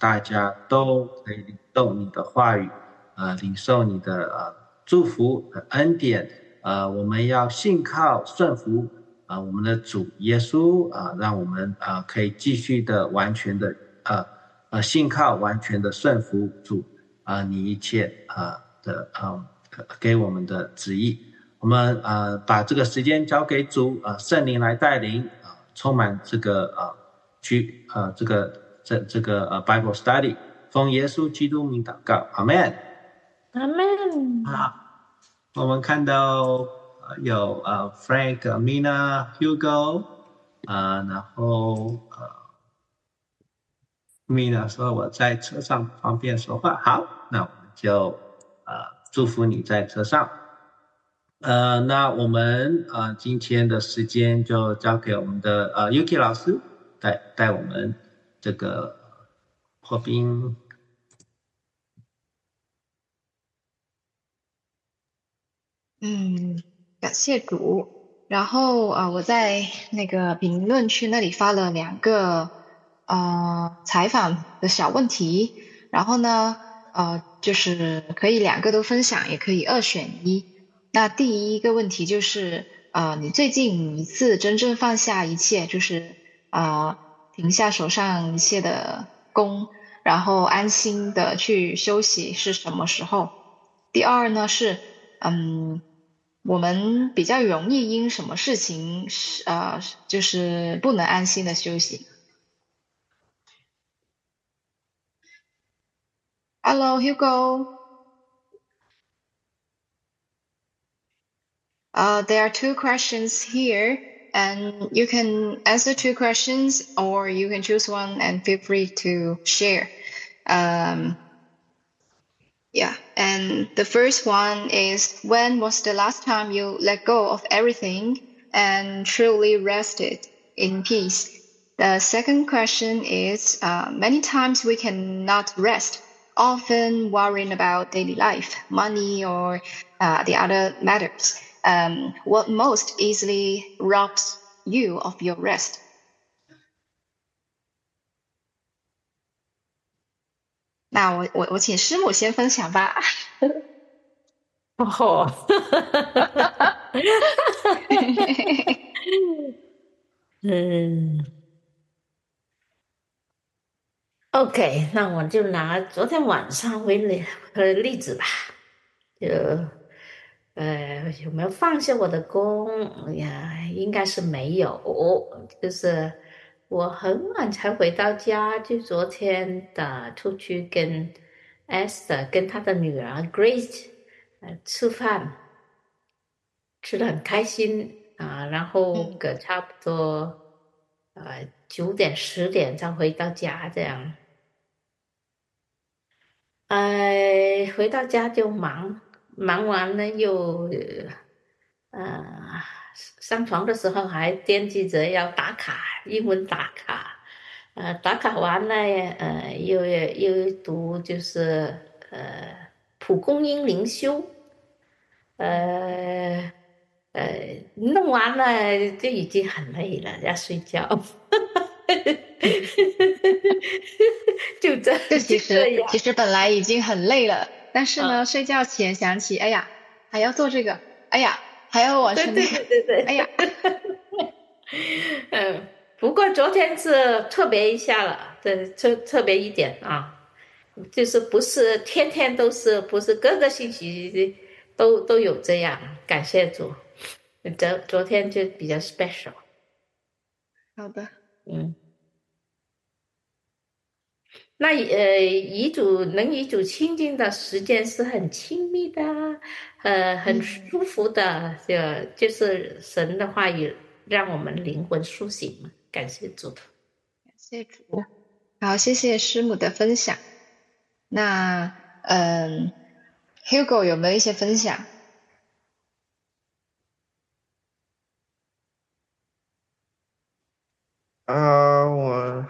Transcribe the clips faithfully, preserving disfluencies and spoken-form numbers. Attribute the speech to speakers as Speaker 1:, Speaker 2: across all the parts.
Speaker 1: 大家都可以领受你的话语，呃，领受你的呃祝福和恩典，呃，我们要信靠顺服啊、呃，我们的主耶稣啊、呃，让我们啊、呃、可以继续的完全的呃呃信靠，完全的顺服主啊、呃，你一切啊、呃、的嗯、呃、给我们的旨意。我们呃把这个时间交给主，呃圣灵来带领，啊、呃、充满这个呃去呃这个这这个呃 Bible study， 奉耶稣基督名祷告，阿门，
Speaker 2: 阿门。
Speaker 1: 好，我们看到呃有呃 Frank、Mina、Hugo，呃然后呃 Mina 说我在车上不方便说话，好，那我们就呃祝福你在车上。呃，那我们呃今天的时间就交给我们的呃 Yuki 老师带带我们这个破冰。
Speaker 3: 嗯，感谢主。然后啊、呃我在那个评论区那里发了两个呃采访的小问题，然后呢，呃，就是可以两个都分享，也可以二选一。那第一个问题就是，呃，你最近一次真正放下一切，就是啊、呃停下手上一切的工，然后安心的去休息是什么时候？第二呢是，嗯。我们比较容易因什么事情是呃，就是不能安心的休息。Hello, Hugo. Uh, there are two questions here, and you can answer two questions, or you can choose one and feel free to share. Um, yeah, and the first one is, when was the last time you let go of everything and truly rested in peace? The second question is, uh, many times we cannot rest, often worrying about daily life, money, or uh, the other matters. Um, what most easily robs you of your rest? 那我我我请师母先分享吧。
Speaker 2: 哦，嗯，OK，那我就拿昨天晚上为例呃例子吧，就呃有没有放下我的工呀？应该是没有，就是我很晚才回到家，就昨天的出去跟 Esther 跟她的女儿 Grace 呃吃饭。吃的很开心啊，然后
Speaker 3: 嗯
Speaker 2: 个差不多呃九点十点才回到家这样，呃回到家就忙，忙完了又呃上床的时候还惦记着要打卡，英文打卡，呃打卡完了呃又又读就是呃蒲公英灵修。呃呃，弄完了就已经很累了，要睡觉。就这
Speaker 3: 这
Speaker 2: 就
Speaker 3: 其实
Speaker 2: 这样
Speaker 3: 其实本来已经很累了，但是
Speaker 2: 啊，
Speaker 3: 呢，睡觉前想起，哎呀，还要做这个，哎呀，还要完成那个，
Speaker 2: 对对对对对。
Speaker 3: 哎呀，
Speaker 2: 嗯，不过昨天是特别一下了，对，特特别一点啊，就是不是天天都是，不是各个星期都都有这样，感谢主。昨昨天就比较 special。
Speaker 3: 好的，
Speaker 2: 嗯。那呃，遗嘱能遗嘱亲近的时间是很亲密的，呃，很
Speaker 3: 嗯，
Speaker 2: 舒服的，就就是神的话语让我们灵魂苏醒嘛，感谢主。
Speaker 3: 感谢主，好，谢谢师母的分享。那嗯，Hugo 有没有一些分享？
Speaker 4: 啊，我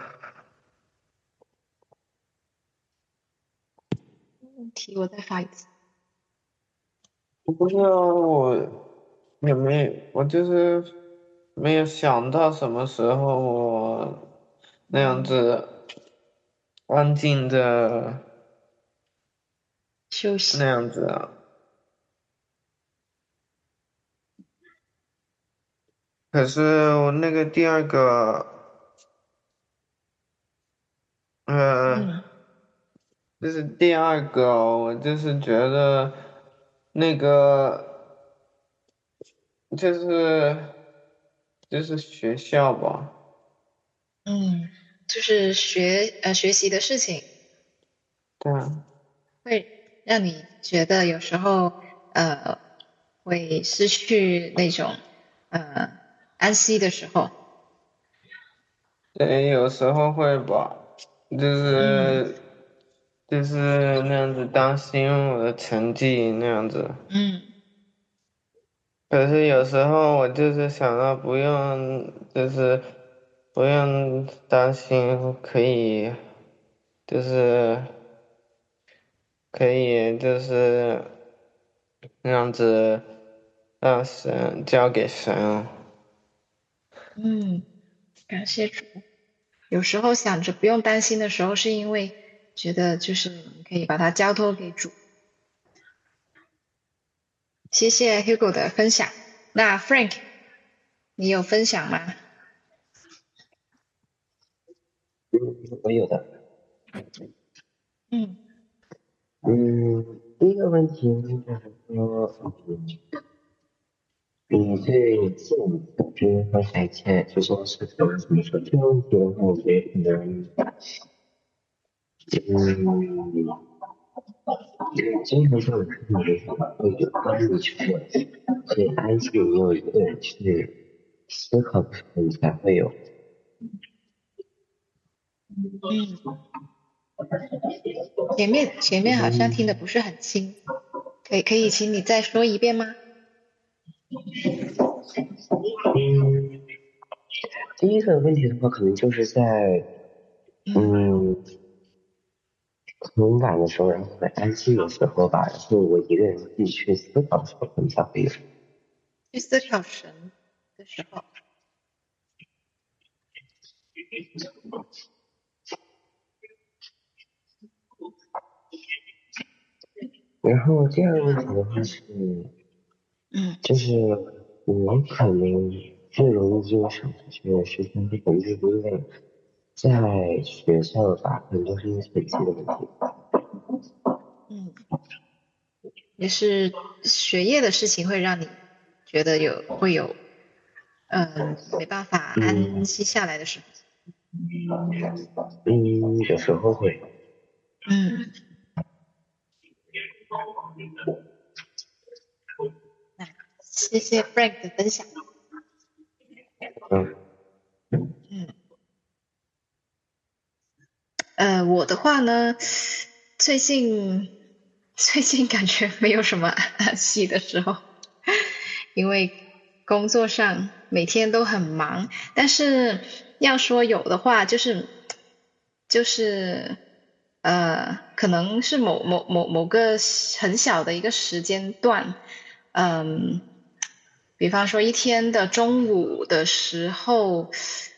Speaker 3: 问题我再发一次。
Speaker 4: 我不知道我有没有，我就是没有想到什么时候我那样子安静的
Speaker 3: 休息。
Speaker 4: 那样子啊。可是我那个第二个，呃，
Speaker 3: 嗯
Speaker 4: 就是第二个，我就是觉得那个就是就是学校吧。
Speaker 3: 嗯，就是学呃学习的事情，
Speaker 4: 对啊。
Speaker 3: 会让你觉得有时候呃会失去那种呃安息的时候。
Speaker 4: 对，有时候会吧，就
Speaker 3: 嗯
Speaker 4: 是就是那样子担心我的成绩那样子。
Speaker 3: 嗯
Speaker 4: 可是有时候我就是想到不用，就是不用担心，可以就是可以就是那样子让神交给神。
Speaker 3: 嗯，感谢主。有时候想着不用担心的时候，是因为觉得就是你可以把它交托给主。谢谢 Hugo 的分享。那 Frank，你有分享吗？
Speaker 5: 嗯，我有的。
Speaker 3: 嗯
Speaker 5: 嗯，第一个问题就是说，嗯，你对自我组织和改签，就说是怎么怎么说这个问题的话，我觉得可能，嗯，经常这种事情的时候，会有帮你去做，所以安静你有一个人去思考的时候，你才会有。
Speaker 3: 嗯，前面前面好像听的不是很清，可以可以请你再说一遍吗？
Speaker 5: 嗯，第一个问题的话，可能就是在，
Speaker 3: 嗯，
Speaker 5: 嗯。很晚的时候，然后很安静的时候吧，然后我一个人自己去思考的时候，可能才会有。
Speaker 3: 去思考神的时候。
Speaker 5: 然后第二个问题的话是，
Speaker 3: 嗯
Speaker 5: 就是我可能最容易因为想出去的事情，可能就是因为在学校吧，可能都是因为成绩的问题。
Speaker 3: 嗯，也是学业的事情会让你觉得有会有嗯没办法安
Speaker 5: 嗯
Speaker 3: 息下来的时候。
Speaker 5: 嗯，有时候会。
Speaker 3: 嗯，那谢谢 Frank 的分享。
Speaker 5: 嗯
Speaker 3: 嗯，呃，我的话呢，最近最近感觉没有什么安息的时候，因为工作上每天都很忙，但是要说有的话，就是就是呃，可能是某某某某个很小的一个时间段，嗯，比方说一天的中午的时候，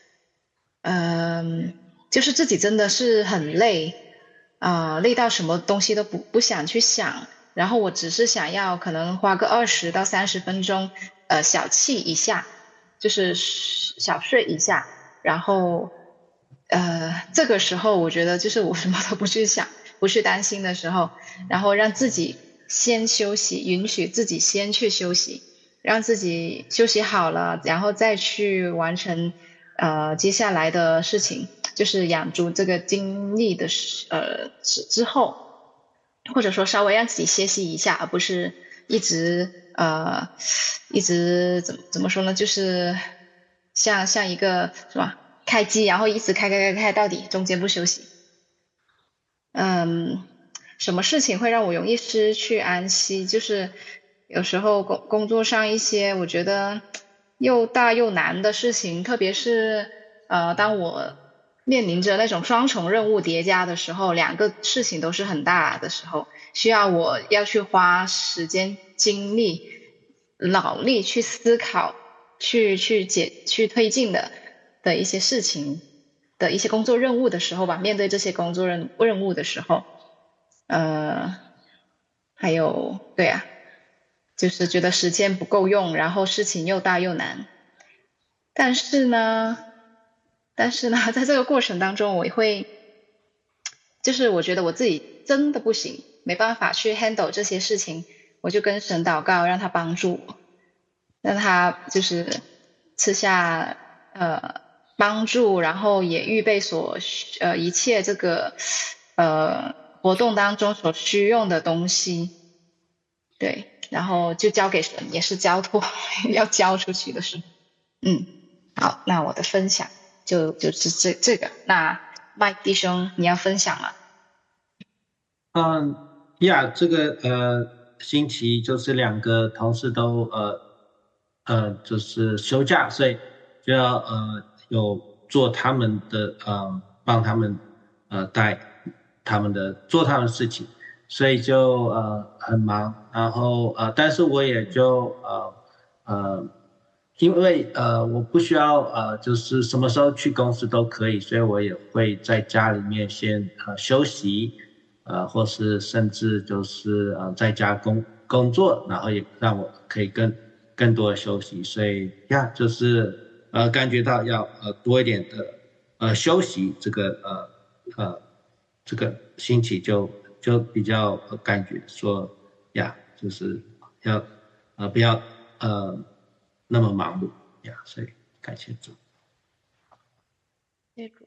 Speaker 3: 嗯，就是自己真的是很累，啊、累到什么东西都不不想去想，然后我只是想要可能花个二十到三十分钟，呃，小憩一下，就是小睡一下，然后呃，这个时候我觉得就是我什么都不去想，不去担心的时候，然后让自己先休息，允许自己先去休息，让自己休息好了，然后再去完成呃接下来的事情，就是养足这个精力的时呃之之后，或者说稍微让自己歇息一下，而不是一直呃一直怎么怎么说呢，就是像像一个是吧开机，然后一直开开开开到底，中间不休息。嗯，什么事情会让我容易失去安息？就是有时候工工作上一些我觉得又大又难的事情，特别是呃，当我面临着那种双重任务叠加的时候，两个事情都是很大的时候，需要我要去花时间、精力、脑力去思考、去去解、去推进的的一些事情。 的一些工作任务的时候吧，面对这些工作任任务的时候，呃，还有对啊，就是觉得时间不够用，然后事情又大又难。但是呢，但是呢，在这个过程当中，我会，就是我觉得我自己真的不行，没办法去 handle 这些事情，我就跟神祷告，让他帮助我，让他就是赐下呃帮助，然后也预备所呃一切这个呃活动当中所需用的东西，对，然后就交给神，也是交托要交出去的事。嗯，好，那我的分享就就是这这个。那麦弟兄，你要分享吗？
Speaker 1: 嗯呀，这个呃星期就是两个同事都呃呃就是休假，所以就要呃有做他们的呃帮他们呃带他们的做他们的事情，所以就呃很忙，然后呃但是我也就呃呃因为呃我不需要呃就是什么时候去公司都可以，所以我也会在家里面先呃休息。呃，或是甚至就是呃在家工工作，然后也让我可以更更多的休息，所以呀，就是呃感觉到要呃多一点的呃休息，这个呃呃这个心情就就比较呃感觉说呀，就是要呃不要呃那么忙碌呀，所以感谢主。
Speaker 3: 谢谢主。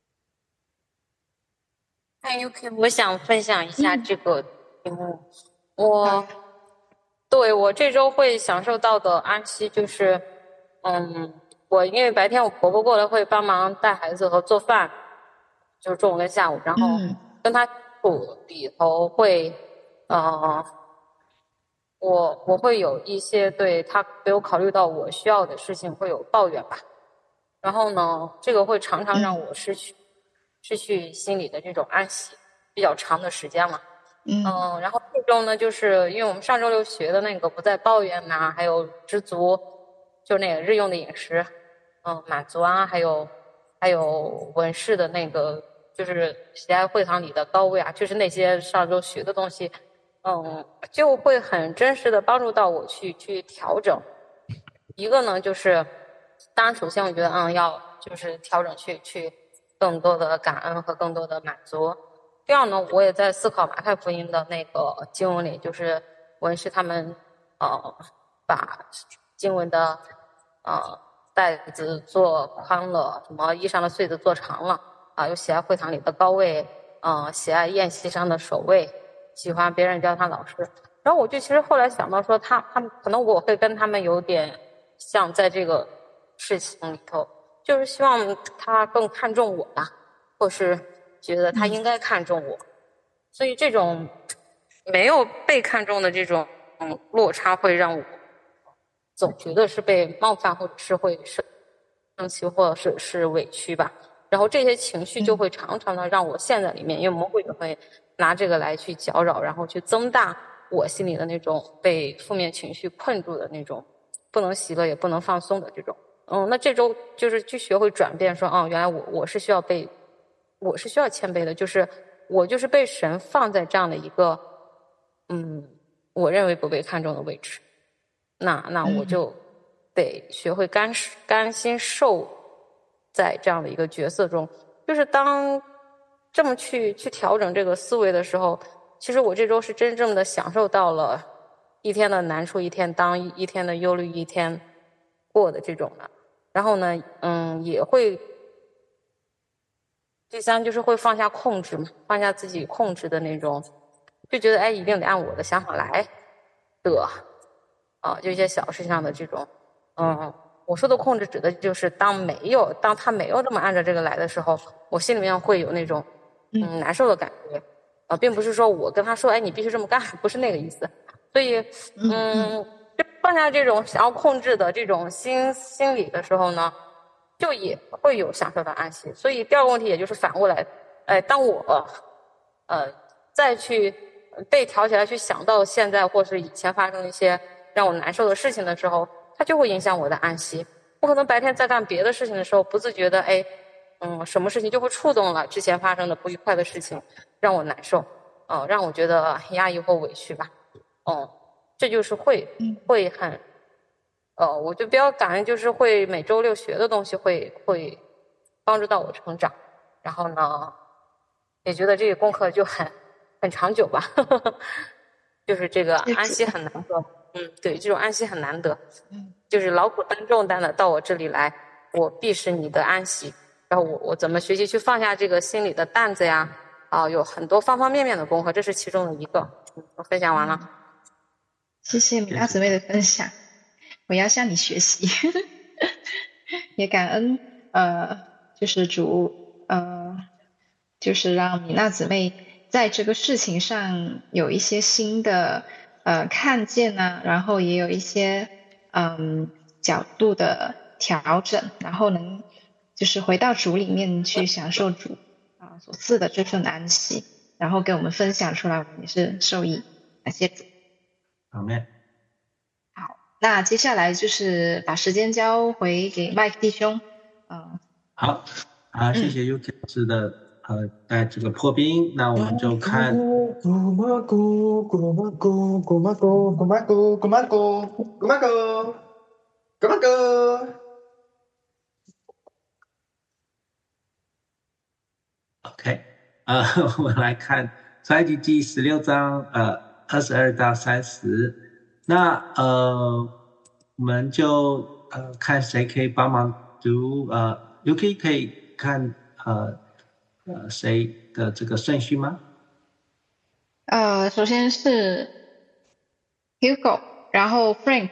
Speaker 6: 嗨 U K， 我想分享一下这个题目。
Speaker 3: 嗯、
Speaker 6: 我对我这周会享受到的安息就是，嗯，我因为白天我婆婆过来会帮忙带孩子和做饭，就是中午跟下午，然后跟她处里头会，呃，我我会有一些对她没有考虑到我需要的事情会有抱怨吧，然后呢，这个会常常让我失去。失去心里的这种安息，比较长的时间了。
Speaker 3: 嗯，
Speaker 6: 嗯，然后这周呢，就是因为我们上周六学的那个不再抱怨呐、啊，还有知足，就那个日用的饮食，嗯，满足啊，还有还有文士的那个，就是喜爱会堂里的高位啊，就是那些上周学的东西，嗯，就会很真实的帮助到我去去调整。一个呢，就是当然首先我觉得，嗯，要就是调整去去。更多的感恩和更多的满足。第二呢，我也在思考马太福音的那个经文里，就是文士他们呃把经文的呃带子做宽了，什么衣裳的穗子做长了啊，有喜爱会堂里的高位，呃喜爱宴席上的首位，喜欢别人叫他老师。然后我就其实后来想到说他，他们可能我会跟他们有点像，在这个事情里头。就是希望他更看重我吧，或是觉得他应该看重我，所以这种没有被看重的这种落差会让我总觉得是被冒犯，或者是会生气，或者是是委屈吧。然后这些情绪就会常常的让我陷在里面，因为魔鬼也会拿这个来去搅扰，然后去增大我心里的那种被负面情绪困住的那种不能喜乐也不能放松的这种。嗯，那这周就是去学会转变，说，哦，原来我我是需要被，我是需要谦卑的，就是我就是被神放在这样的一个，嗯，我认为不被看重的位置，那那我就得学会甘甘心受在这样的一个角色中，就是当这么去去调整这个思维的时候，其实我这周是真正的享受到了一天的难处一天当，一天的忧虑一天过的这种的。然后呢，嗯，也会，第三就是会放下控制嘛，放下自己控制的那种，就觉得哎，一定得按我的想法来的，啊，就一些小事上的这种，嗯，我说的控制指的就是当没有，当他没有这么按照这个来的时候，我心里面会有那种嗯难受的感觉，啊，并不是说我跟他说，哎，你必须这么干，不是那个意思，所以，嗯。放下这种想要控制的这种心心理的时候呢，就也会有享受到安息。所以第二个问题也就是反过来，哎，当我呃再去被挑起来去想到现在或是以前发生一些让我难受的事情的时候，它就会影响我的安息。我可能白天在干别的事情的时候，不自觉的哎， 嗯，什么事情就会触动了之前发生的不愉快的事情，让我难受，嗯，让我觉得压抑或委屈吧，嗯，这就是会会很，呃，我就比较感恩，就是会每周六学的东西会会帮助到我成长，然后呢，也觉得这个功课就很很长久吧，呵呵，就是这个安息很难得，嗯，对，这种安息很难得，就是劳苦担重担的到我这里来，我必是你的安息。然后我我怎么学习去放下这个心里的担子呀？啊，有很多方方面面的功课，这是其中的一个。我分享完了。
Speaker 3: 谢谢米娜姊妹的分享，我要向你学习，也感恩呃，就是主呃，就是让米娜姊妹在这个事情上有一些新的呃看见呢、啊，然后也有一些嗯角度的调整，然后能就是回到主里面去享受主啊所赐的这份安息，然后跟我们分享出来，我们也是受益，感谢主。
Speaker 1: 阿们。
Speaker 3: 好，那接下来就是把时间交回给麦克弟兄。嗯，
Speaker 1: 好啊，谢谢 Yuki 老师的呃带这个破冰，那我们就看。
Speaker 5: 古玛古古玛古古玛古古玛古古玛古古玛古古玛古。
Speaker 1: OK， 呃，我们来看出埃及记十六章，呃，二十二到三十。那呃，我们就呃看谁可以帮忙读，呃 ，Yuki 可以看呃呃谁的这个顺序吗？
Speaker 3: 呃，首先是 Hugo，然后 Frank，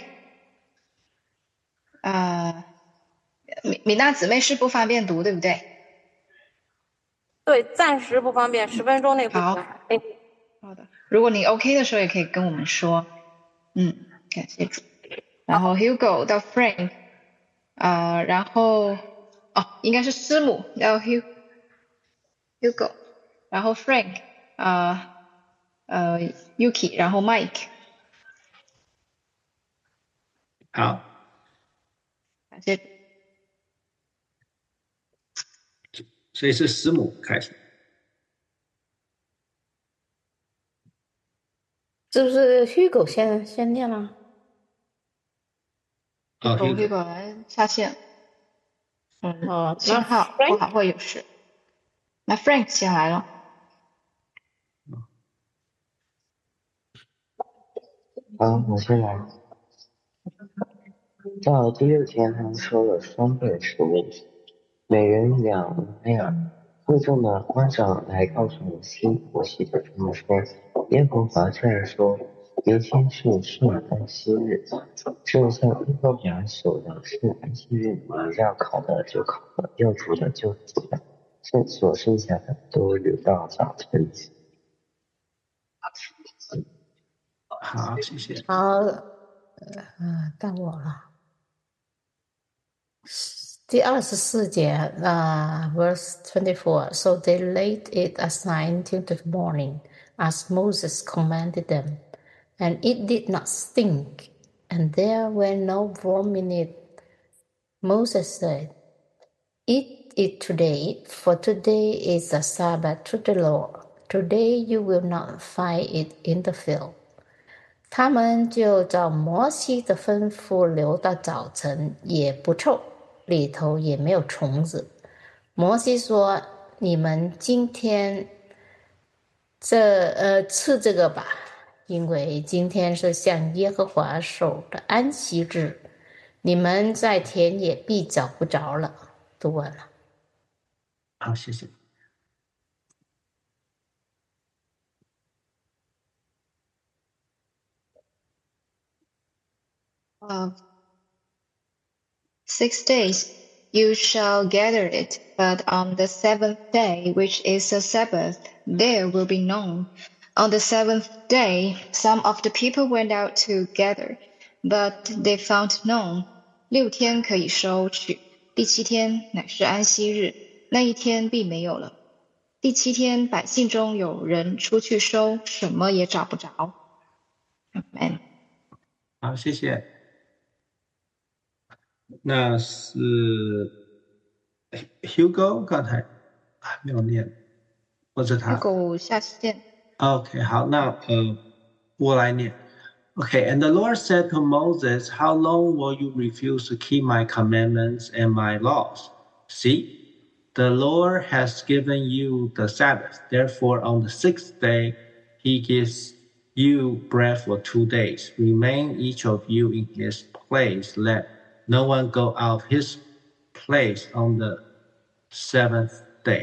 Speaker 3: 呃，米米娜姊妹是不方便读，对不对？
Speaker 6: 对，暂时不方便，十分钟内不
Speaker 3: 好。
Speaker 6: 哎，
Speaker 3: 好的，如果你 OK 的时候，也可以跟我们说。嗯，感谢主。然后 Hugo 到 Frank，呃，然后哦，应该是师母要 Hug Hugo，然后 Frank，呃呃 Yuki，然后 Mike。
Speaker 1: 好，
Speaker 3: 感谢主。
Speaker 1: 所以是师母开始。
Speaker 2: 是不是 Hugo 先先念了？
Speaker 1: 哦
Speaker 3: Hugo
Speaker 1: ，Hugo，
Speaker 3: Hugo 来下线。嗯，
Speaker 2: 哦，
Speaker 3: 信号不好会有事。那 Frank 先来了。
Speaker 5: 好，我先来。到第六天，他们收了双倍的食物，每人两那样。会众的官长来告诉摩西，摩西对他们说：“耶和华这样说，明天是圣安息日，是向耶和华守的是安息日，你们要烤的就烤了，要煮的就煮了，剩所剩下的都留到早晨。”
Speaker 1: 好，谢谢。
Speaker 2: 好，呃，到我了。第二十四节，呃 ，verse twenty-four. So they laid it aside till the morning, as Moses commanded them, and it did not stink, and there were no worm in it. Moses said, "Eat it today, for today is a Sabbath to the Lord. Today you will not find it in the field." 他们就照摩西的吩咐留到早晨，也不臭，里头也没有虫子。摩西说：“你们今天这呃吃这个吧，因为今天是向耶和华守的安息日，你们在田野必找不着了。”读完了。
Speaker 1: 好，谢谢。
Speaker 3: Uh, six days you shall gather it, but on the seventh day, which is a Sabbath, there will be none. On the seventh day, some of the people went out to gather, but they found none. 六天可以收取，第七天乃是安息日，那一天必没有了。第七天，百姓中有人出去收，什么也找不着。Amen。
Speaker 1: 好，谢谢。那是 Hugo 刚才还没有念，或者他
Speaker 3: Hugo 下线。
Speaker 1: OK， 好，那呃，我来念。Okay, and the Lord said to Moses, "How long will you refuse to keep my commandments and my laws? See, the Lord has given you the Sabbath. Therefore, on the sixth day, he gives you bread for two days. Remain each of you in his place. Let no one go out of his place on the seventh day."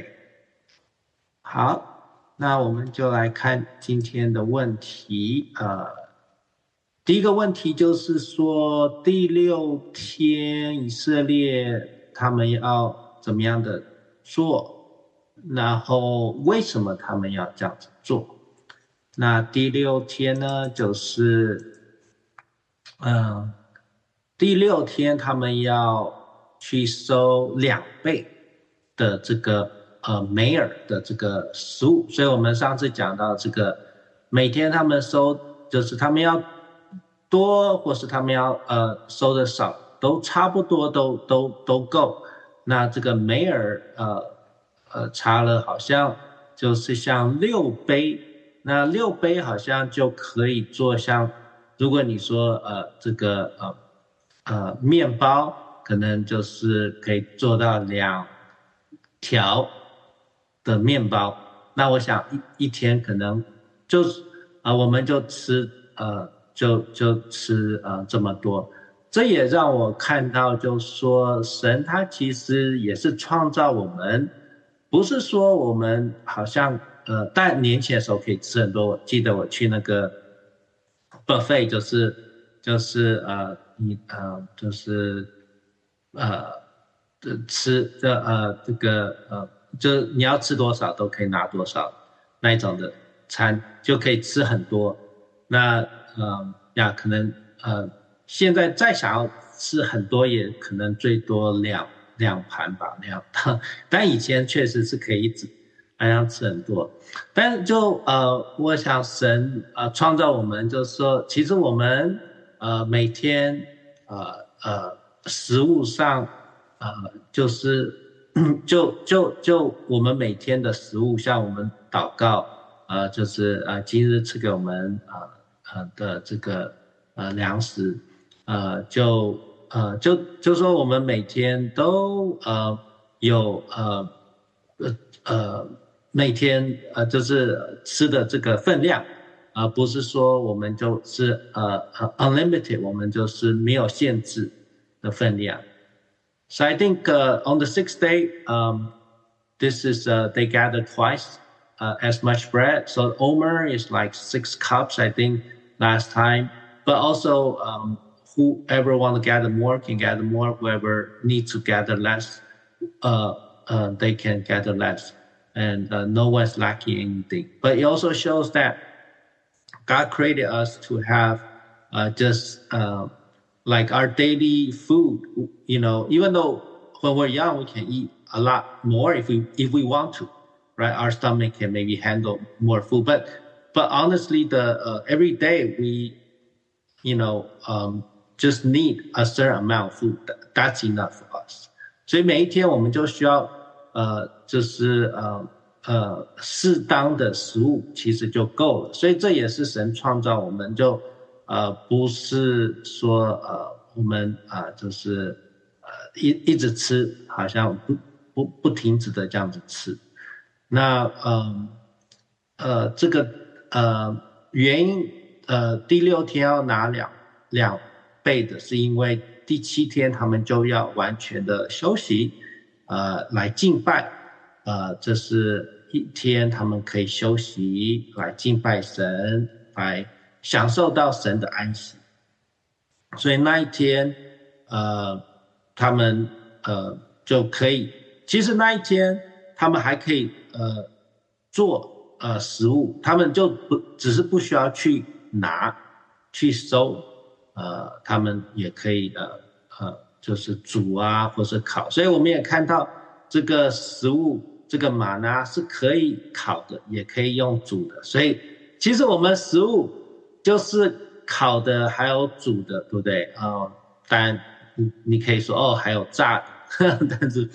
Speaker 1: 好，那我们就来看今天的问题。呃，第一个问题就是说，第六天以色列他们要怎么样的做，然后为什么他们要这样子做？那第六天呢，就是嗯，第六天他们要去收两倍的这个呃梅尔的这个食物，所以我们上次讲到这个每天他们收，就是他们要多或是他们要呃收的少，都差不多都都都够。那这个梅尔呃呃查了好像就是像六杯，那六杯好像就可以做像，如果你说呃这个呃呃面包可能就是可以做到两条的面包，那我想一一天可能就是啊、呃、我们就吃呃就就吃呃这么多。这也让我看到就是说神他其实也是创造我们，不是说我们好像呃但年轻的时候可以吃很多。我记得我去那个 buffet 就是就是呃你呃就是呃吃的呃这个呃就你要吃多少都可以拿多少那一种的餐，就可以吃很多。那呃呀可能呃现在再想要吃很多也可能最多两两盘吧那样，但以前确实是可以一直那样吃很多。但就呃我想神呃创造我们就是说其实我们呃每天呃呃食物上呃就是就就就我们每天的食物，像我们祷告呃就是呃今日赐给我们呃呃的这个呃粮食，呃就呃就就说我们每天都呃有呃呃呃每天呃就是吃的这个分量，而、呃、不是说我们就是呃呃 unlimited， 我们就是没有限制的分量。So I think uh, on the sixth day, um, this is uh, they gather twice uh, as much bread. So Omer is like six cups, I think, last time. But also, um, whoever want to gather more can gather more. Whoever needs to gather less, uh, uh, they can gather less, and uh, no one's lacking anything. But it also shows that God created us to have uh, just uh, like our daily food. You know, even though when we're young we can eat a lot more if we if we want to, right? Our stomach can maybe handle more food, but but honestly, the uh, every day we, you know, um, just need a certain amount of food. That's enough for us. 所以每一天我们就需要呃，就是呃呃适当的食物，其实就够了。所以这也是神创造我们就，就呃不是说呃我们啊、呃、就是呃一一直吃，好像不不不停止的这样子吃。那呃呃这个呃原因呃第六天要拿两两倍的，是因为第七天他们就要完全的休息，呃来敬拜，呃这是一天他们可以休息来敬拜神，来享受到神的安息。所以那一天呃他们呃就可以，其实那一天他们还可以呃做呃食物，他们就不只是不需要去拿去收，呃他们也可以呃呃就是煮啊或是烤。所以我们也看到这个食物，这个玛拿是可以烤的也可以用煮的。所以其实我们食物就是烤的还有煮的，对不对？呃当然你你可以说哦还有炸的，但是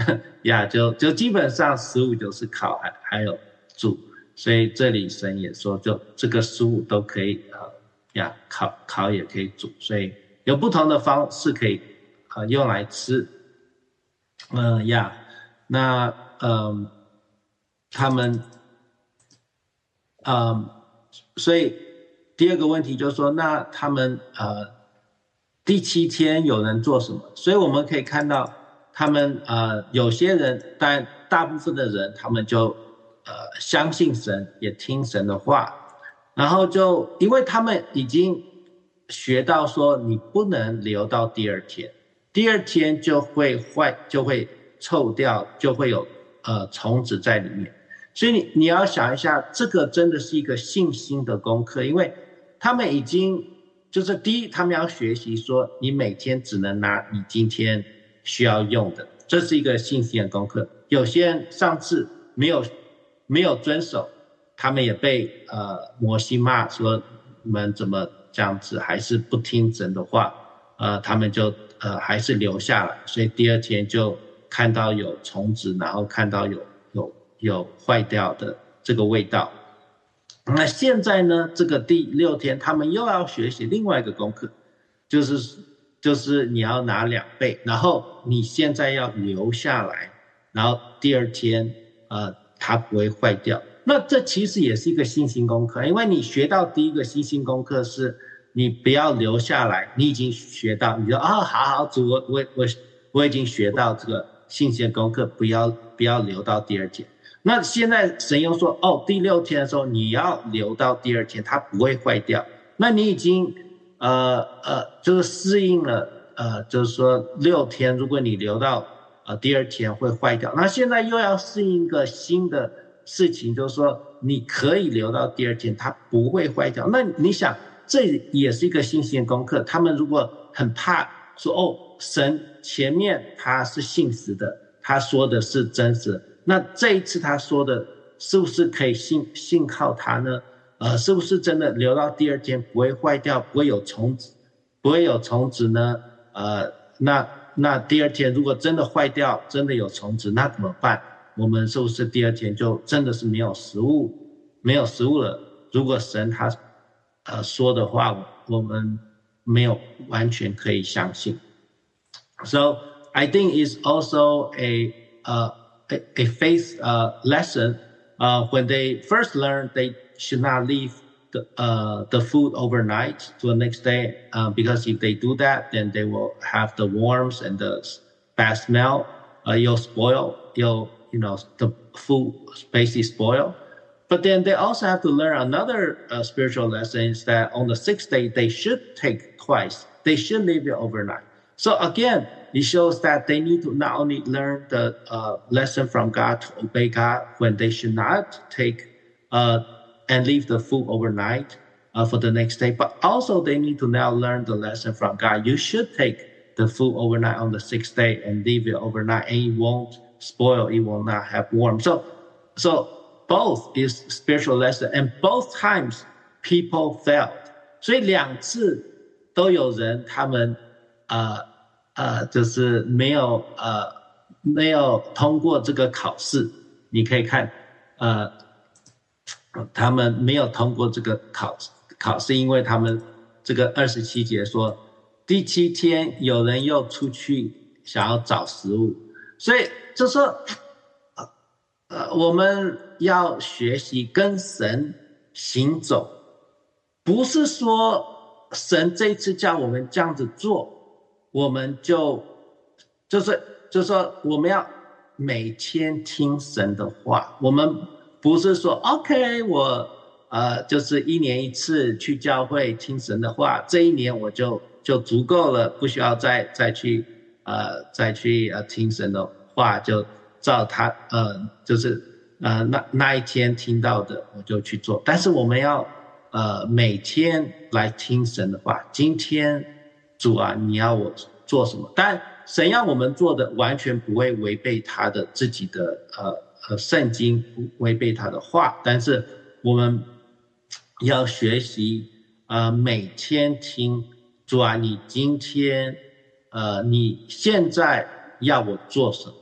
Speaker 1: 呀，就就基本上十五就是烤还还有煮，所以这里神也说，就这个十五都可以呃呀烤烤也可以煮，所以有不同的方式可以呃用来吃，嗯、呃、呀，那嗯、呃、他们嗯、呃、所以第二个问题就是说，那他们呃第七天有人做什么？所以我们可以看到。他们呃有些人，但大部分的人，他们就呃相信神，也听神的话，然后就因为他们已经学到说你不能留到第二天，第二天就会坏，就会臭掉，就会有呃虫子在里面，所以你你要想一下，这个真的是一个信心的功课，因为他们已经就是第一，他们要学习说你每天只能拿你今天需要用的，这是一个信心的功课。有些人上次没有没有遵守，他们也被呃摩西骂说你们怎么这样子，还是不听神的话，呃，他们就呃还是留下来，所以第二天就看到有虫子，然后看到有有有坏掉的这个味道。那现在呢，这个第六天，他们又要学习另外一个功课，就是。就是你要拿两倍，然后你现在要留下来，然后第二天呃它不会坏掉。那这其实也是一个信心功课，因为你学到第一个信心功课是你不要留下来，你已经学到，你说啊、哦、好好主，我我我我已经学到这个信心功课，不要不要留到第二天。那现在神又说哦，第六天的时候你要留到第二天，它不会坏掉。那你已经。呃呃，就是适应了，呃，就是说六天，如果你留到呃第二天会坏掉，那现在又要适应一个新的事情，就是说你可以留到第二天，它不会坏掉。那你想，这也是一个信心功课。他们如果很怕说哦，神前面他是信实的，他说的是真实的，那这一次他说的是不是可以信信靠他呢？呃，是不是真的留到第二天不会坏掉，不会有虫子，不会有虫子呢？呃，那那第二天如果真的坏掉，真的有虫子，那怎么办？我们是不是第二天就真的是没有食物，没有食物了？如果神他呃说的话，我们没有完全可以相信。So I think it's also a uh, a, a faith uh, lesson. Uh, when they first learn, they should not leave the, uh, the food overnight to the next day, uh, because if they do that, then they will have the worms and the bad smell. Uh, you'll spoil, you'll, you know, the food basically spoil. But then they also have to learn another uh, spiritual lesson is that on the sixth day, they should take twice. They should leave it overnight. So again, it shows that they need to not only learn the uh, lesson from God to obey God when they should not take uh, and leave the food overnight uh, for the next day, but also they need to now learn the lesson from God. You should take the food overnight on the sixth day and leave it overnight, and it won't spoil, it will not have worms. So, so both is spiritual lesson, and both times people failed. 所以两次都有人他们呃呃就是没有呃没有通过这个考试。你可以看呃他们没有通过这个考考试，因为他们这个二十七节说第七天有人又出去想要找食物，所以就说呃我们要学习跟神行走，不是说神这一次叫我们这样子做，我们就就是就是说我们要每天听神的话，我们不是说 OK 我呃就是一年一次去教会听神的话，这一年我就就足够了，不需要再再去呃再去呃听神的话，就照他呃就是呃那那一天听到的我就去做。但是我们要呃每天来听神的话，今天主啊你要我做什么？但神要我们做的完全不会违背他的自己的呃呃圣经，违背他的话，但是我们要学习呃每天听主啊你今天呃你现在要我做什么，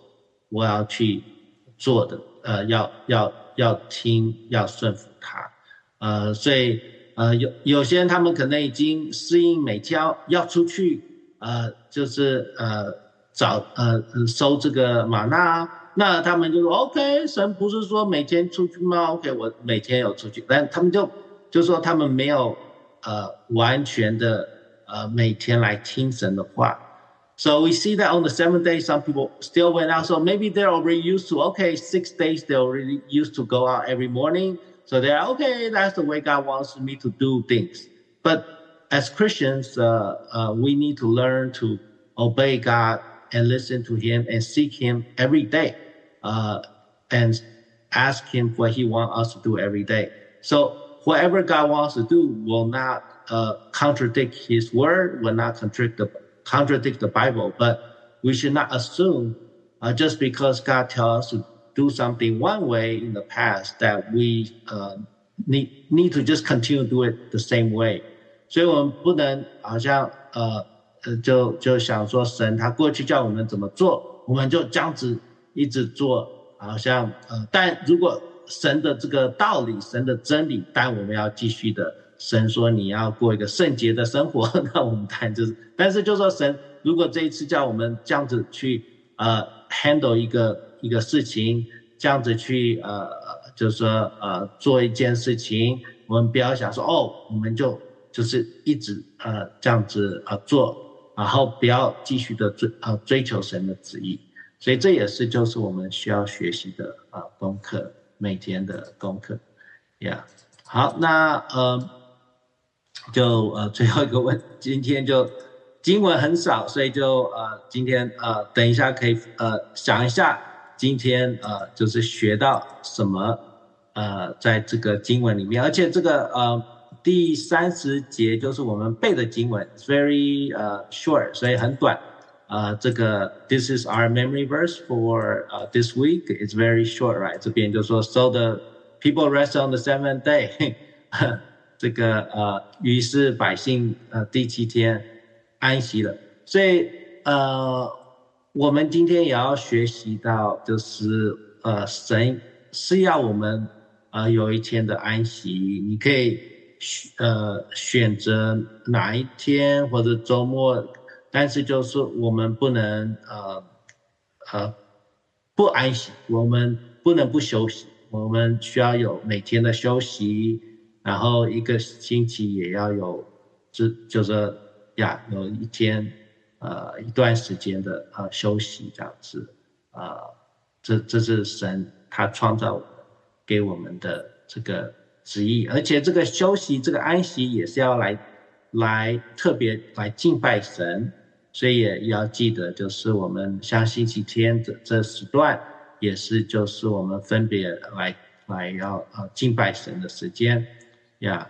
Speaker 1: 我要去做的，呃，要要要听，要顺服他，呃，所以呃有有些人他们可能已经适应每天要要出去，呃，就是呃找呃收这个玛纳，那他们就说 OK， 神不是说每天出去吗 ？OK， 我每天有出去，但他们就就说他们没有呃完全的呃每天来听神的话。So we see that on the seventh day, some people still went out. So maybe they're already used to, okay, six days they're already used to go out every morning. So they're, okay, that's the way God wants me to do things. But as Christians, uh, uh, we need to learn to obey God and listen to him and seek him every day, uh, and ask him what he wants us to do every day. So whatever God wants to do will not uh, contradict his word, will not contradict the contradict the Bible, but we should not assume uh, just because God tells us to do something one way in the past that we uh, need need to just continue to do it the same way. 所以我们不能好像呃呃就就想说神他过去叫我们怎么做，我们就这样子一直做，好像呃但如果神的这个道理，神的真理，但我们要继续的。神说你要过一个圣洁的生活，那我们当然就是，但是就说神如果这一次叫我们这样子去呃 handle 一个一个事情，这样子去呃就是说呃做一件事情，我们不要想说哦，我们就就是一直呃这样子呃做，然后不要继续的追呃追求神的旨意，所以这也是就是我们需要学习的呃功课，每天的功课 ，Yeah， 好，那呃。就呃最后一个问，今天就经文很少，所以就呃今天呃等一下可以呃想一下今天呃就是学到什么呃在这个经文里面，而且这个呃第三十节就是我们背的经文 ，it's very 呃 short， 所以很短。呃这个 this is our memory verse for uh, this week. It's very short, right？ 这边就说 so the people rest on the seventh day 。这个呃，于是百姓呃第七天安息了，所以呃，我们今天也要学习到，就是呃，神是要我们呃有一天的安息，你可以呃选择哪一天或者周末，但是就是我们不能呃呃不安息，我们不能不休息，我们需要有每天的休息。然后一个星期也要有，就就是呀，有一天，呃，一段时间的呃休息这样子，呃，这这是神他创造给我们的这个旨意，而且这个休息、这个安息也是要来来特别来敬拜神，所以也要记得，就是我们像星期天这这时段，也是就是我们分别来来要呃敬拜神的时间。Yeah,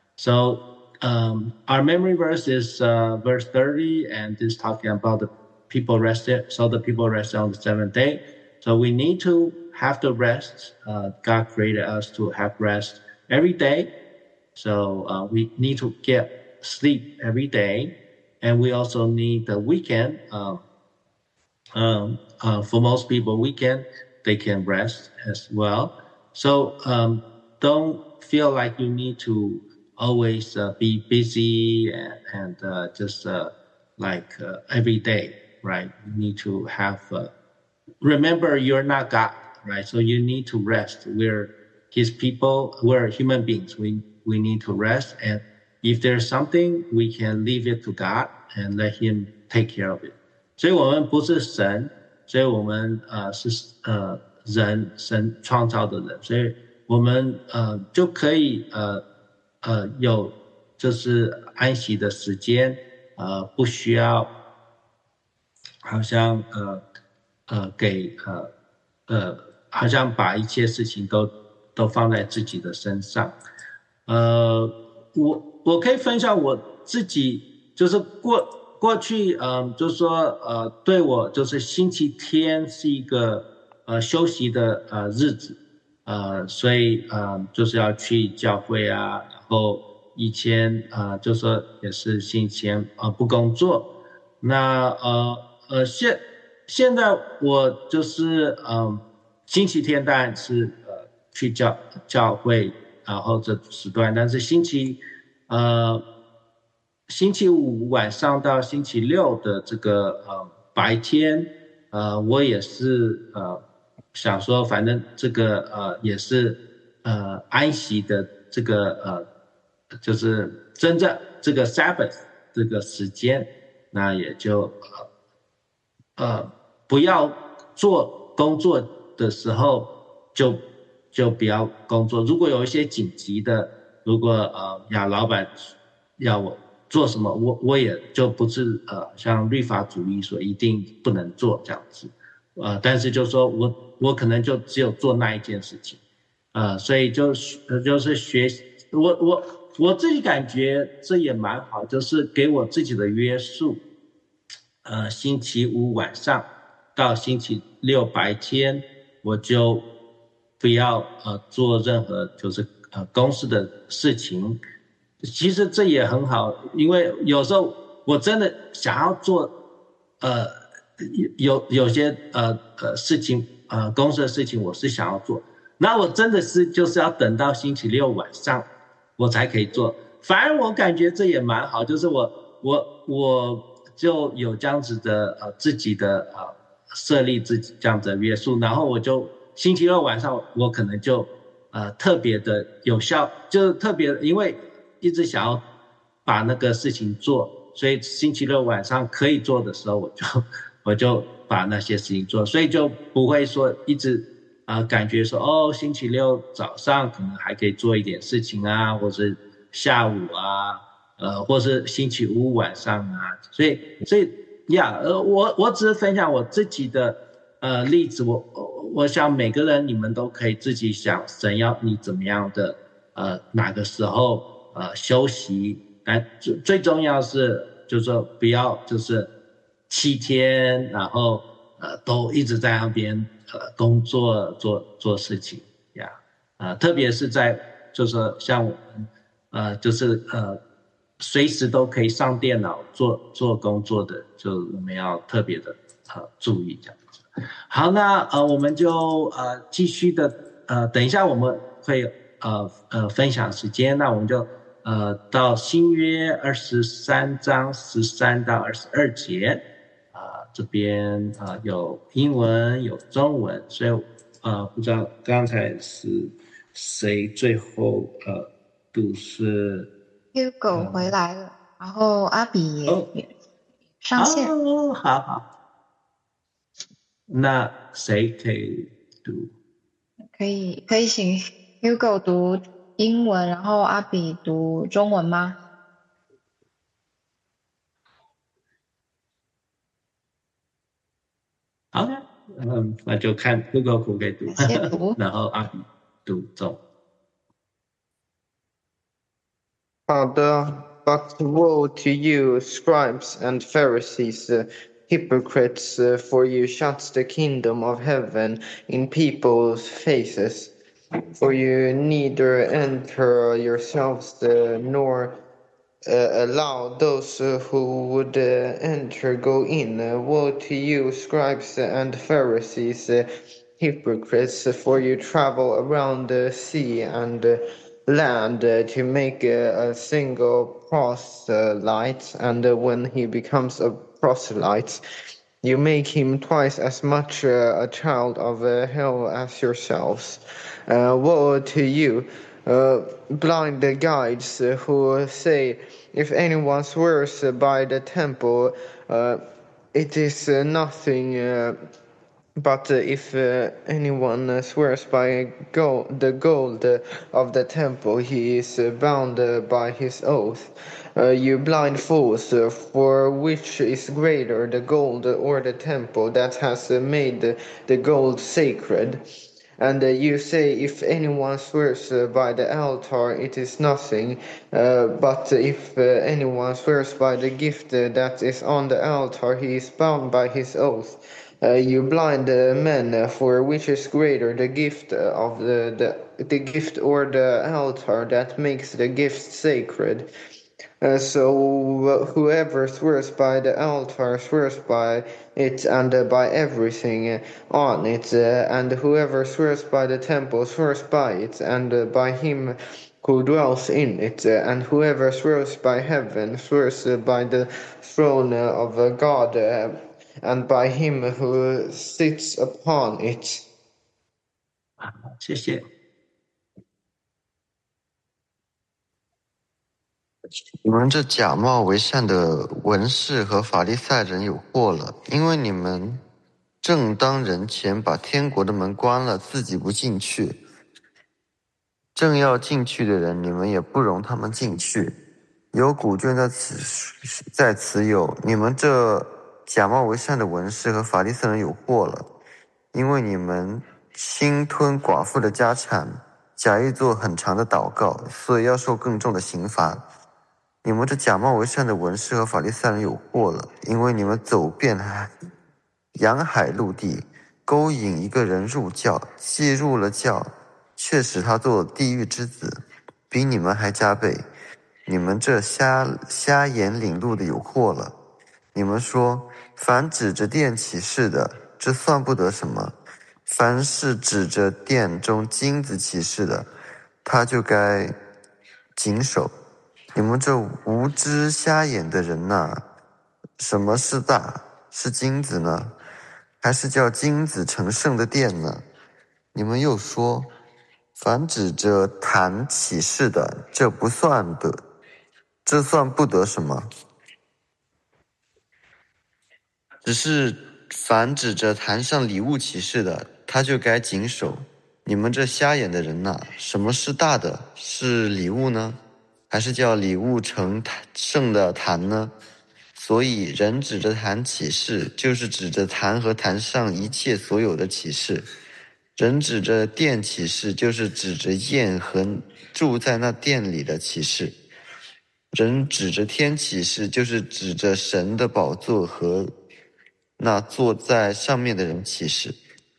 Speaker 1: so um, our memory verse is uh, verse thirty, and this talking about the people rested. So the people rested on the seventh day. So we need to have the rest. Uh, God created us to have rest every day. So uh, we need to get sleep every day, and we also need the weekend. Uh, um, uh, for most people, weekend they can rest as well. So um, don't feel like you need to always uh, be busy and, and uh, just uh, like uh, every day, right? You need to have, uh, remember you're not God, right? So you need to rest. We're his people, we're human beings. We, we need to rest. And if there's something, we can leave it to God and let him take care of it. 所以我们不是神，所以我们呃是呃人，神创造的人，所以我们呃就可以呃呃有就是安息的时间，呃不需要好像呃呃给呃呃好像把一切事情都都放在自己的身上。呃我我可以分享我自己就是过过去嗯、呃、就是说呃对我就是星期天是一个呃休息的呃日子。呃，所以呃，就是要去教会啊，然后以前呃，就说也是星期天呃不工作，那呃呃现现在我就是嗯，星期天当然是呃去教教会，然后这时段，但是星期呃星期五晚上到星期六的这个呃白天，呃我也是呃想说，反正这个呃也是呃安息的这个呃就是真正这个 Sabbath 这个时间，那也就呃呃，不要做工作的时候就就不要工作。如果有一些紧急的，如果呃要老板要我做什么，我我也就不是呃像律法主义说一定不能做这样子，呃，但是就说我我可能就只有做那一件事情，呃，所以就就是学我我我自己感觉这也蛮好，就是给我自己的约束。呃，星期五晚上到星期六白天，我就不要呃做任何就是呃公司的事情。其实这也很好，因为有时候我真的想要做呃有有些呃呃事情呃公司的事情，我是想要做，那我真的是就是要等到星期六晚上我才可以做。反而我感觉这也蛮好，就是我我我。就有这样子的呃自己的呃设立自己这样子的约束，然后我就星期六晚上我可能就呃特别的有效，就是特别因为一直想要把那个事情做，所以星期六晚上可以做的时候，我就我就把那些事情做，所以就不会说一直啊、呃、感觉说哦星期六早上可能还可以做一点事情啊，或者下午啊。呃，或是星期五晚上啊，所以所以呀，呃，我我只是分享我自己的呃例子，我我想每个人你们都可以自己想神要你怎么样的呃哪个时候呃休息，但最最重要是就是说不要就是七天，然后呃都一直在那边呃工作做做事情呀，啊、呃，特别是在就是说像我们呃就是呃。随时都可以上电脑做做工作的，就我们要特别的呃注意这样子。好，那呃我们就呃继续的呃等一下我们会呃呃分享时间，那我们就呃到新约二十三章十三到二十二节啊、呃、这边啊、呃、有英文有中文，所以呃不知道刚才是谁最后呃读是。
Speaker 3: Hugo 回来了，然后阿比也
Speaker 1: 哦
Speaker 3: 也上线，
Speaker 1: 哦，好好，那谁可以读？
Speaker 3: 可以可以请 Hugo 读英文，然后阿比读中文吗？
Speaker 1: 好的，嗯，那就看这个可不可以读，
Speaker 3: 感谢读。
Speaker 1: 然后阿比读中。
Speaker 4: 好的 But woe to you, scribes and Pharisees, uh, hypocrites, uh, for you shut the kingdom of heaven in people's faces. For you neither enter yourselves uh, nor uh, allow those uh, who would uh, enter go in. Uh, woe to you, scribes and Pharisees, uh, hypocrites, for you travel around the sea and uh, land uh, to make uh, a single proselyte, and uh, when he becomes a proselyte, you make him twice as much uh, a child of uh, hell as yourselves. Uh, woe to you, uh, blind guides, uh, who say, if anyone swears by the temple, uh, it is uh, nothing. Uh, but uh, if uh, anyone uh, swears by gold, the gold uh, of the temple, he is uh, bound uh, by his oath. Uh, you blind fools, uh, for which is greater, the gold or the temple that has uh, made the, the gold sacred? And uh, you say, if anyone swears uh, by the altar, it is nothing. Uh, but if uh, anyone swears by the gift uh, that is on the altar, he is bound by his oath. Uh, you blind uh, men, uh, for which is greater, the gift uh, of the, the the gift or the altar that makes the gift sacred? Uh, so whoever swears by the altar swears by it and uh, by everything on it, uh, and whoever swears by the temple swears by it and uh, by him who dwells in it, uh, and whoever swears by heaven swears uh, by the throne of uh, God uh, and by him who sits upon it.
Speaker 1: 啊，谢谢。
Speaker 7: 你们这假冒为善的文士和法利赛人有祸了，因为你们正当人前把天国的门关了，自己不进去，正要进去的人，你们也不容他们进去。有古卷在此在此有，你们这假冒为善的文士和法利赛人有祸了，因为你们侵吞寡妇的家产，假意做很长的祷告，所以要受更重的刑罚。你们这假冒为善的文士和法利赛人有祸了，因为你们走遍洋海陆地，勾引一个人入教，既入了教，却使他做地狱之子，比你们还加倍。你们这瞎瞎眼领路的有祸了。你们说，凡指着殿起誓的，这算不得什么；凡是指着殿中金子起誓的，他就该谨守。你们这无知瞎眼的人哪、啊，什么是大？是金子呢，还是叫金子成圣的殿呢？你们又说，凡指着坛起誓的，这不算得，这算不得什么。只是凡指着坛上礼物起誓的，他就该谨守。你们这瞎眼的人哪、啊，什么是大的？是礼物呢？还是叫礼物成圣的坛呢？所以人指着坛起誓，就是指着坛和坛上一切所有的起誓；人指着殿起誓，就是指着宴和住在那殿里的起誓；人指着天起誓，就是指着神的宝座和那坐在上面的人起誓。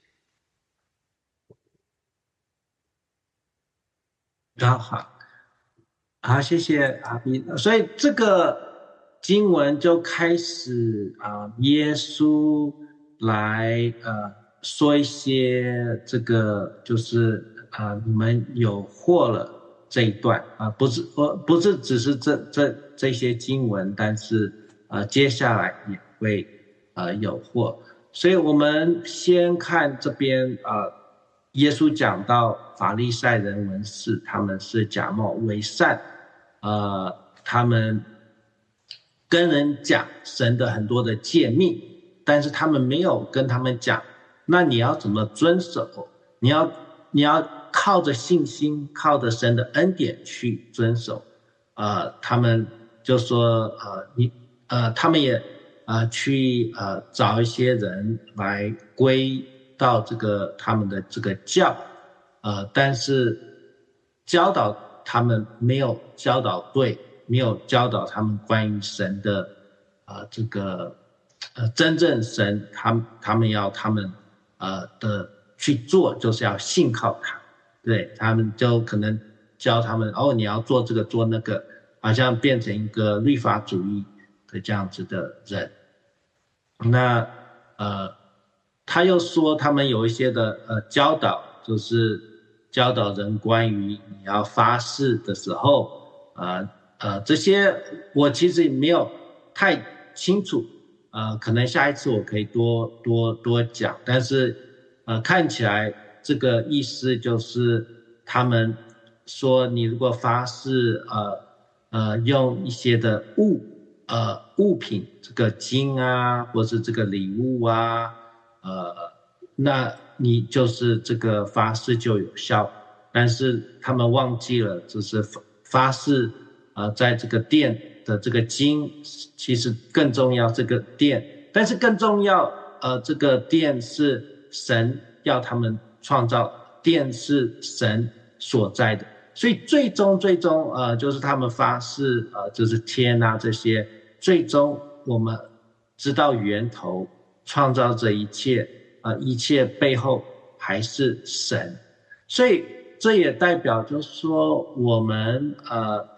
Speaker 1: 好好。好，谢谢阿斌。所以这个经文就开始啊、呃，耶稣来呃说一些这个就是啊、呃、你们有祸了这一段啊、呃，不是呃不是只是这这这些经文，但是呃接下来也会呃有祸。所以我们先看这边啊、呃，耶稣讲到法利赛人文士他们是假冒为善。呃，他们跟人讲神的很多的诫命，但是他们没有跟他们讲，那你要怎么遵守？你要你要靠着信心，靠着神的恩典去遵守。呃，他们就说，呃，你呃，他们也呃去呃找一些人来归到这个他们的这个教，呃，但是教导。他们没有教导对，没有教导他们关于神的呃这个呃真正神，他们他们要他们呃的去做，就是要信靠他，对他们就可能教他们哦，你要做这个做那个，好像变成一个律法主义的这样子的人。那呃他又说他们有一些的呃教导，就是教导人关于你要发誓的时候，呃呃，这些我其实没有太清楚，呃，可能下一次我可以多多多讲，但是呃，看起来这个意思就是他们说你如果发誓，呃呃，用一些的物呃物品，这个金啊，或是这个礼物啊，呃，那你就是这个发誓就有效，但是他们忘记了，就是发誓，呃，在这个殿的这个金，其实更重要这个殿，但是更重要，呃，这个殿是神要他们创造，殿是神所在的，所以最终最终，呃，就是他们发誓，呃，就是天啊这些，最终我们知道源头，创造这一切。呃，一切背后还是神，所以这也代表就是说，我们呃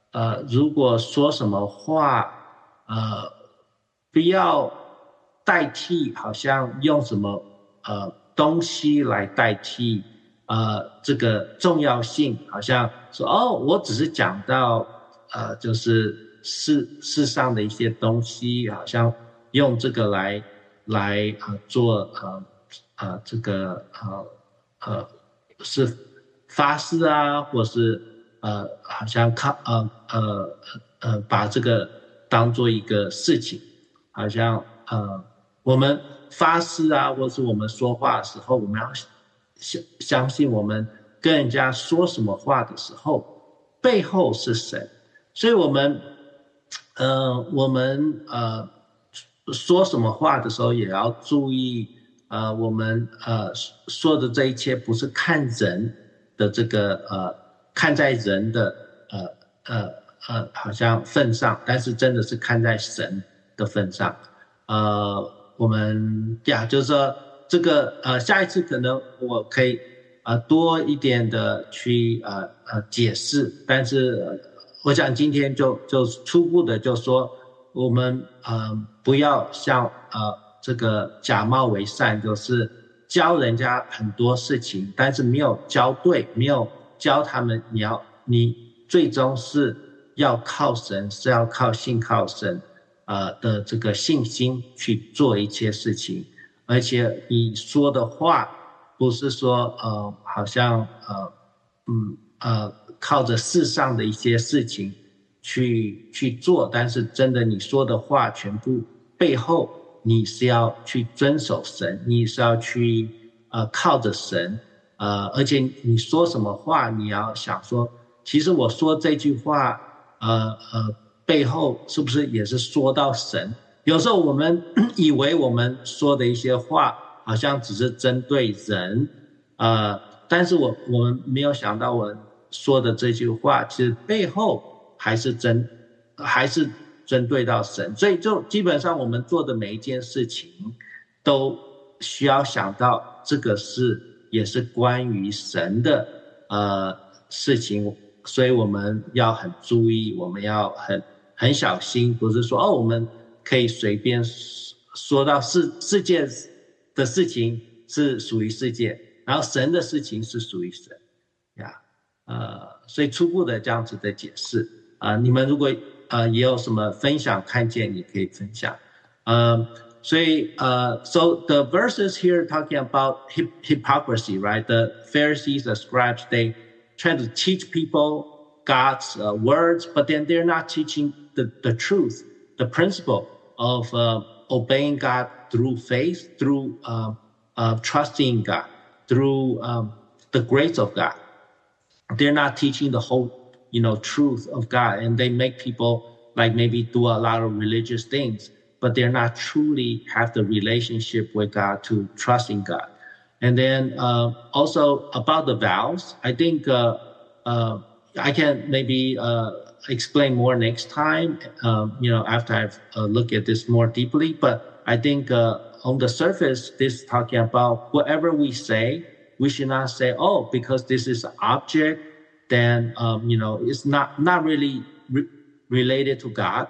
Speaker 1: 呃，如果说什么话，呃，不要代替，好像用什么呃东西来代替呃这个重要性，好像说哦，我只是讲到呃就是世世上的一些东西，好像用这个来来呃做呃呃这个呃呃是发誓啊，或是呃好像靠呃呃呃把这个当做一个事情，好像呃我们发誓啊，或是我们说话的时候，我们要相相信我们跟人家说什么话的时候，背后是神，所以我们呃我们呃说什么话的时候也要注意，呃我们呃说的这一切不是看人的这个呃看在人的呃呃呃好像份上，但是真的是看在神的份上。呃，我们呀，就是说这个呃，下一次可能我可以呃多一点的去呃呃解释，但是、呃、我想今天就就初步的就说，我们呃不要像呃这个假冒为善，就是教人家很多事情，但是没有教对，没有教他们你要你最终是要靠神，是要靠信靠神。呃的这个信心去做一些事情，而且你说的话不是说呃好像呃嗯呃靠着世上的一些事情去去做，但是真的你说的话全部背后你是要去遵守神，你是要去呃靠着神，呃而且你说什么话你要想说，其实我说这句话呃呃背后是不是也是说到神？有时候我们以为我们说的一些话好像只是针对人，呃，但是我我们没有想到我说的这句话，其实背后还是针还是针对到神，所以就基本上我们做的每一件事情，都需要想到这个是也是关于神的呃事情，所以我们要很注意，我们要很。很小心，不是说哦，我们可以随便说到世世界的事情是属于世界，然后神的事情是属于神呀，呃，所以初步的这样子的解释啊、呃，你们如果呃也有什么分享看见，也可以分享，呃，所以呃 ，so the verses here talking about hip hypocrisy, right? The Pharisees, the scribes, they try to teach people God's uh, words, but then they're not teaching the, the truth, the principle of uh, obeying God through faith, through uh, uh, trusting God, through um, the grace of God. They're not teaching the whole, you know, truth of God, and they make people like maybe do a lot of religious things, but they're not truly have the relationship with God to trust in God. And then uh, also about the vows, I think uh, uh, I can maybe uh, explain more next time, um, you know, after I've uh, looked at this more deeply. But I think uh, on the surface, this is talking about whatever we say, we should not say, oh, because this is an object, then, um, you know, it's not, not really re- related to God.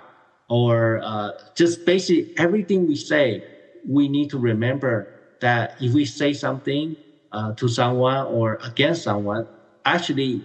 Speaker 1: Or uh, just basically everything we say, we need to remember that if we say something uh, to someone or against someone, actually,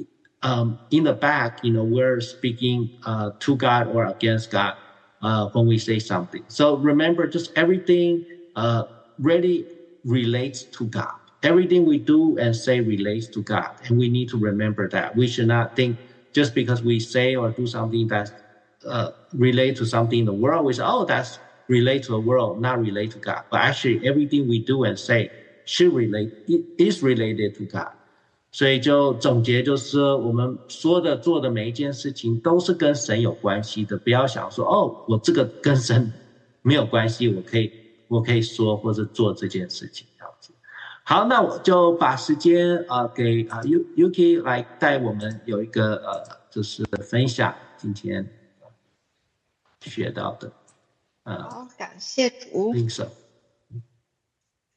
Speaker 1: Um, in the back, you know, we're speaking uh, to God or against God uh, when we say something. So remember, just everything uh, really relates to God. Everything we do and say relates to God, and we need to remember that. We should not think just because we say or do something that uh, relate to something in the world, we say, oh, that's relate to the world, not relate to God. But actually, everything we do and say should relate, it is related to God. 所以就总结就是我们说的做的每一件事情都是跟神有关系的，不要想说哦，我这个跟神没有关系，我可以我可以说或者做这件事情这样子。好，那我就把时间呃给啊 Yuki 来带我们有一个呃就是分享今天学到的。呃、
Speaker 3: 好，感谢主。
Speaker 1: 领受。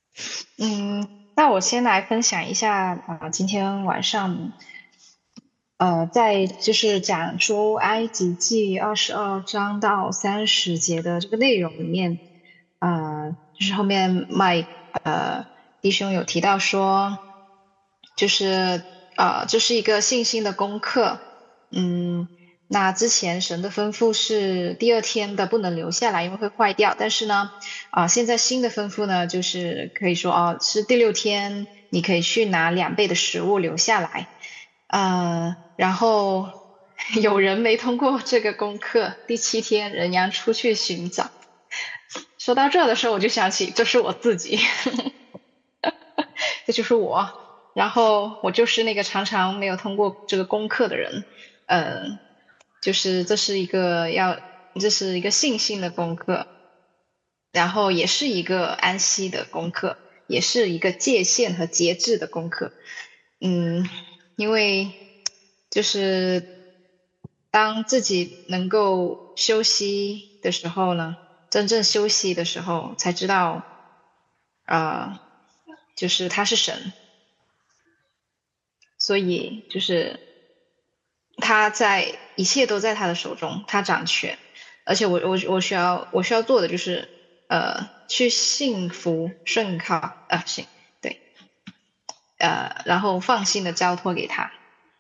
Speaker 3: 嗯。那我先来分享一下啊、呃，今天晚上呃，在就是讲出埃及记二十二章到三十节的这个内容里面，呃，就是后面麦呃弟兄有提到说，就是呃这是一个信心的功课，嗯，那之前神的吩咐是第二天的不能留下来，因为会坏掉，但是呢，啊、呃，现在新的吩咐呢，就是可以说哦，是第六天你可以去拿两倍的食物留下来。呃，然后有人没通过这个功课，第七天仍然出去寻找。说到这的时候，我就想起这是我自己，这就是我。然后我就是那个常常没有通过这个功课的人，呃，就是这是一个要，这是一个信心的功课，然后也是一个安息的功课，也是一个界限和节制的功课。嗯，因为就是当自己能够休息的时候呢，真正休息的时候，才知道，呃，就是他是神，所以就是他在一切都在他的手中，他掌权，而且我我我需要我需要做的就是呃去信服顺靠啊信对呃然后放心的交托给他。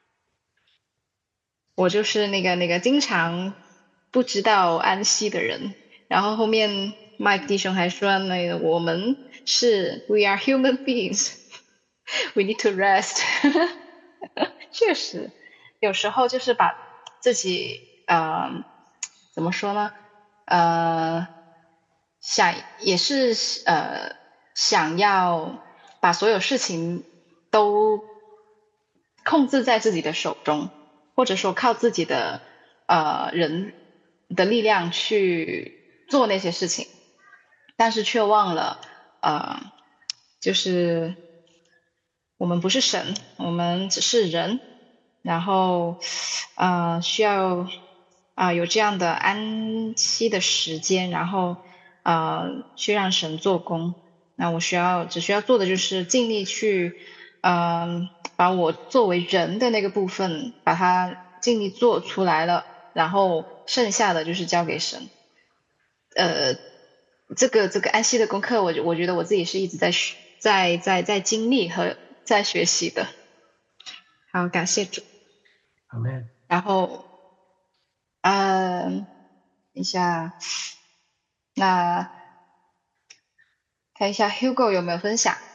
Speaker 3: 我就是那个那个经常不知道安息的人。然后后面麦克弟兄还说，那个我们是 we are human beings we need to rest 确实有时候就是把自己呃怎么说呢呃想也是呃想要把所有事情都控制在自己的手中，或者说靠自己的呃人的力量去做那些事情，但是却忘了呃就是我们不是神，我们只是人，然后呃需要啊、呃有这样的安息的时间，然后呃去让神做工。那我需要只需要做的就是尽力去嗯、呃把我作为人的那个部分把它尽力做出来了，然后剩下的就是交给神。呃，这个这个安息的功课，我我觉得我自己是一直在学，在在在经历和在学习的。好，感谢主。
Speaker 1: 阿门。
Speaker 3: 然后，嗯，等一下，那看一下 Hugo 有没有分享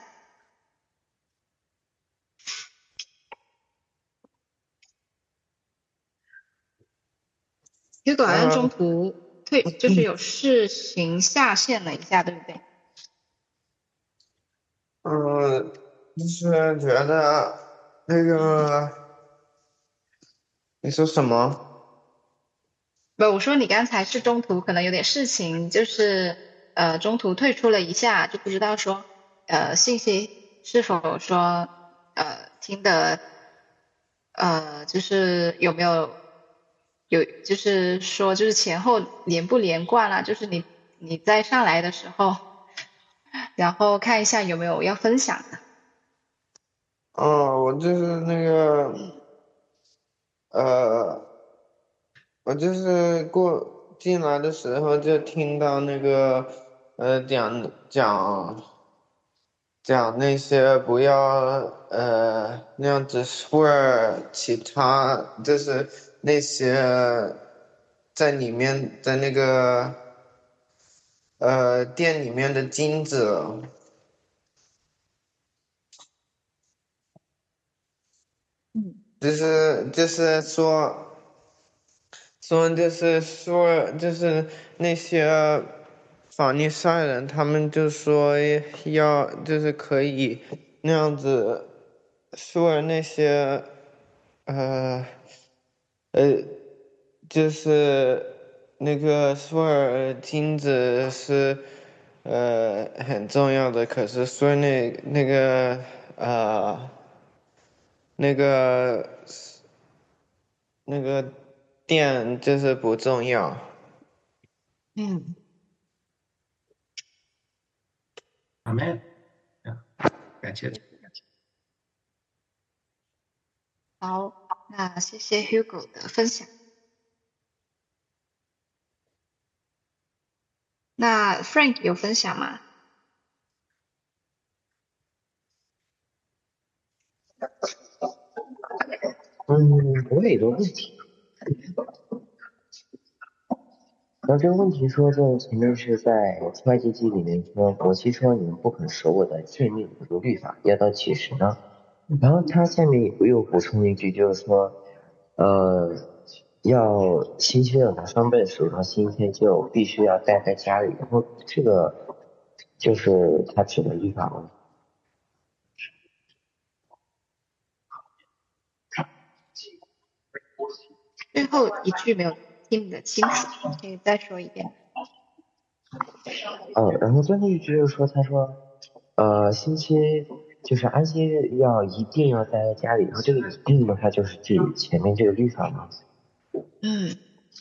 Speaker 3: ？Hugo 好像中
Speaker 4: 嗯
Speaker 3: 途退，就是有事情下线了一下，对不对？
Speaker 4: 嗯，就是觉得那个，你说什么？
Speaker 3: 不，我说你刚才是中途可能有点事情，就是呃中途退出了一下，就不知道说呃信息是否说呃听的呃就是有没有有就是说就是前后连不连贯啦、就是你你在上来的时候，然后看一下有没有要分享的。
Speaker 4: 哦，我就是那个，呃，我就是过进来的时候就听到那个，呃，讲讲讲那些不要呃那样子说其他，就是那些在里面在那个呃店里面的金子，
Speaker 3: 嗯
Speaker 4: 就是就是说。说就是说就是那些法利赛人，他们就说要就是可以那样子说那些呃呃就是那个说尔金子是呃很重要的，可是说那那个呃那个那个电就是不重要。
Speaker 3: 嗯，
Speaker 1: 阿门。啊感谢主。
Speaker 3: 好， 那谢谢 Hugo 的分享。那 Frank 有分享吗？
Speaker 5: 嗯，我有一个问题。那这个问题说，这前面是在出埃及记里面说，摩西说你们不肯守我的诫命，我的律法，要到几时呢？然后他下面又补充一句，就是说，呃，要新鲜的拿双倍数，然后新鲜就必须要带在家里，然后这个就是他指的律法吗？
Speaker 3: 最后一句没有听得清楚，可以再说一遍。
Speaker 5: 嗯，然后最后一句就是说，他说，呃，星期就是安息日要一定要待在家里，然后这个一定的话就是指前面这个律法吗？
Speaker 3: 嗯。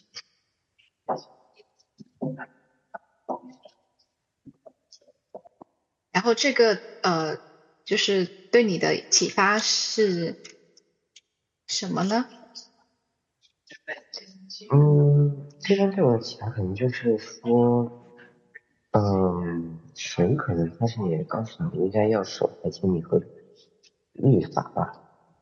Speaker 3: 然后这个呃，就是对你的启发是什么呢？
Speaker 5: 嗯，这边对我的启发可能就是说，嗯，神可能他是也告诉你应该要守在诫命和律法吧。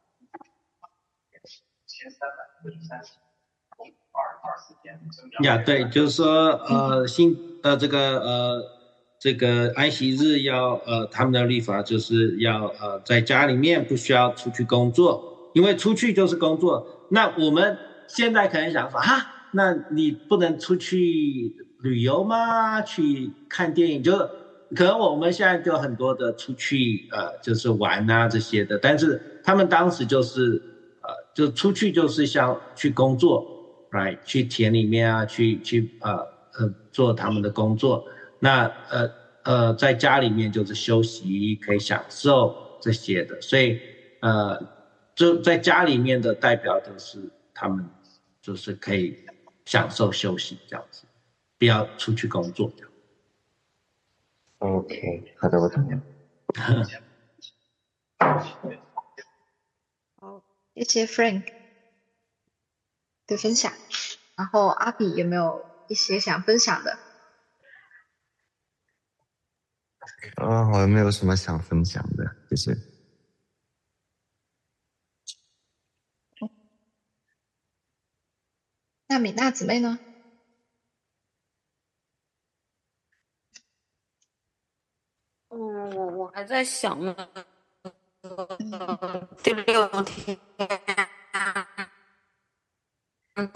Speaker 1: 呀，对，就是说，呃，新呃这个呃这个安息日要呃他们的律法就是要呃在家里面不需要出去工作，因为出去就是工作。那我们现在可能想说，哈，那你不能出去旅游吗？去看电影？就可能我们现在就很多的出去呃就是玩啊这些的，但是他们当时就是呃就出去就是像去工作。right 去田里面啊，去去呃呃做他们的工作。那呃呃在家里面就是休息，可以享受这些的。所以呃就在家里面的代表就是他们就是可以享受休息这样子，不要出去工作。
Speaker 5: OK， 好的，我懂了。
Speaker 3: 好，谢谢 Frank 的分享。然后阿比有没有一些想分享的？
Speaker 7: 啊，我没有什么想分享的，谢谢。
Speaker 3: 那米娜姊妹呢？
Speaker 6: 嗯，我我还在想呢，
Speaker 3: 嗯
Speaker 6: 第六天，嗯，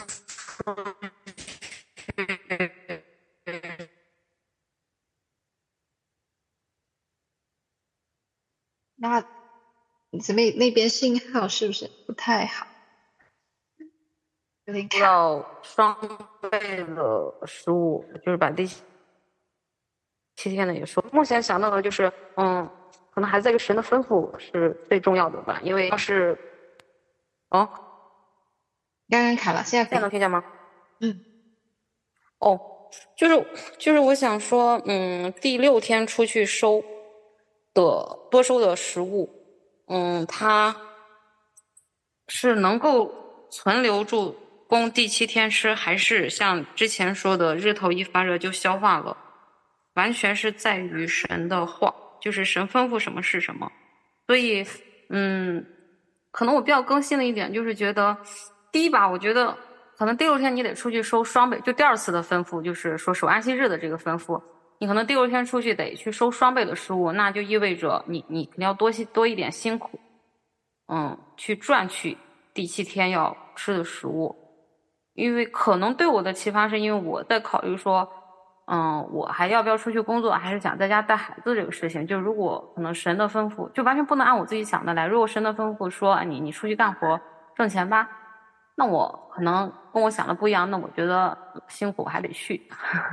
Speaker 3: 那姊妹那边信号是不是不太好？有点卡。
Speaker 6: 到双倍的失误，就是把第七天的也说。目前想到的就是，嗯，可能还在于神的吩咐是最重要的吧，因为是，哦，
Speaker 3: 刚刚卡了，现在可以。
Speaker 6: 现在能听见吗？
Speaker 3: 嗯。
Speaker 6: 哦，就是就是我想说，嗯，第六天出去收的多收的食物，嗯，它是能够存留住供第七天吃，还是像之前说的日头一发热就消化了？完全是在于神的话，就是神吩咐什么是什么。所以，嗯，可能我比较更新的一点就是觉得，第一吧，我觉得可能第六天你得出去收双倍，就第二次的吩咐就是说守安息日的这个吩咐，你可能第六天出去得去收双倍的食物，那就意味着你你肯定要多多一点辛苦，嗯，去赚取第七天要吃的食物。因为可能对我的启发是因为我在考虑说，嗯，我还要不要出去工作，还是想在家带孩子这个事情。就如果可能神的吩咐，就完全不能按我自己想的来。如果神的吩咐说，你你出去干活挣钱吧，那我可能跟我想的不一样，那我觉得辛苦我还得去。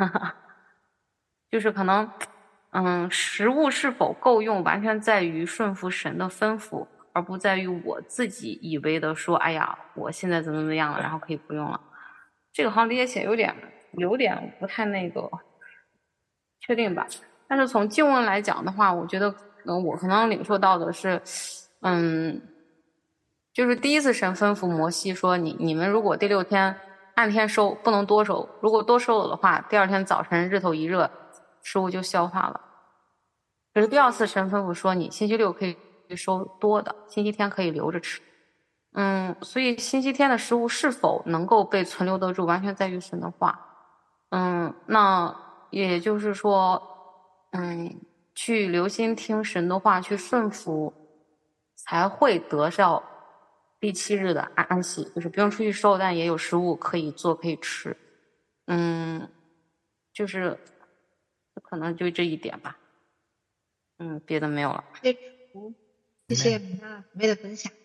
Speaker 6: 就是可能，嗯，食物是否够用，完全在于顺服神的吩咐，而不在于我自己以为的说，哎呀，我现在怎么怎么样了，然后可以不用了。这个好像理解起来有点有点不太那个确定吧。但是从经文来讲的话，我觉得，嗯，我可能领受到的是，嗯， 就是第一次神吩咐摩西说，你你们如果第六天按天收，不能多收，如果多收了的话，第二天早晨日头一热，食物就消化了。可是第二次神吩咐说，你星期六可以收多的，星期天可以留着吃。嗯，所以星期天的食物是否能够被存留得住，完全在于神的话。嗯，那也就是说，嗯，去留心听神的话，去顺服，才会得到第七日的安安息，就是不用出去收，但也有食物可以做，可以吃。嗯，就是可能就这一点吧。嗯，别的没有了。
Speaker 3: 谢主，谢谢米娜姊妹的分享。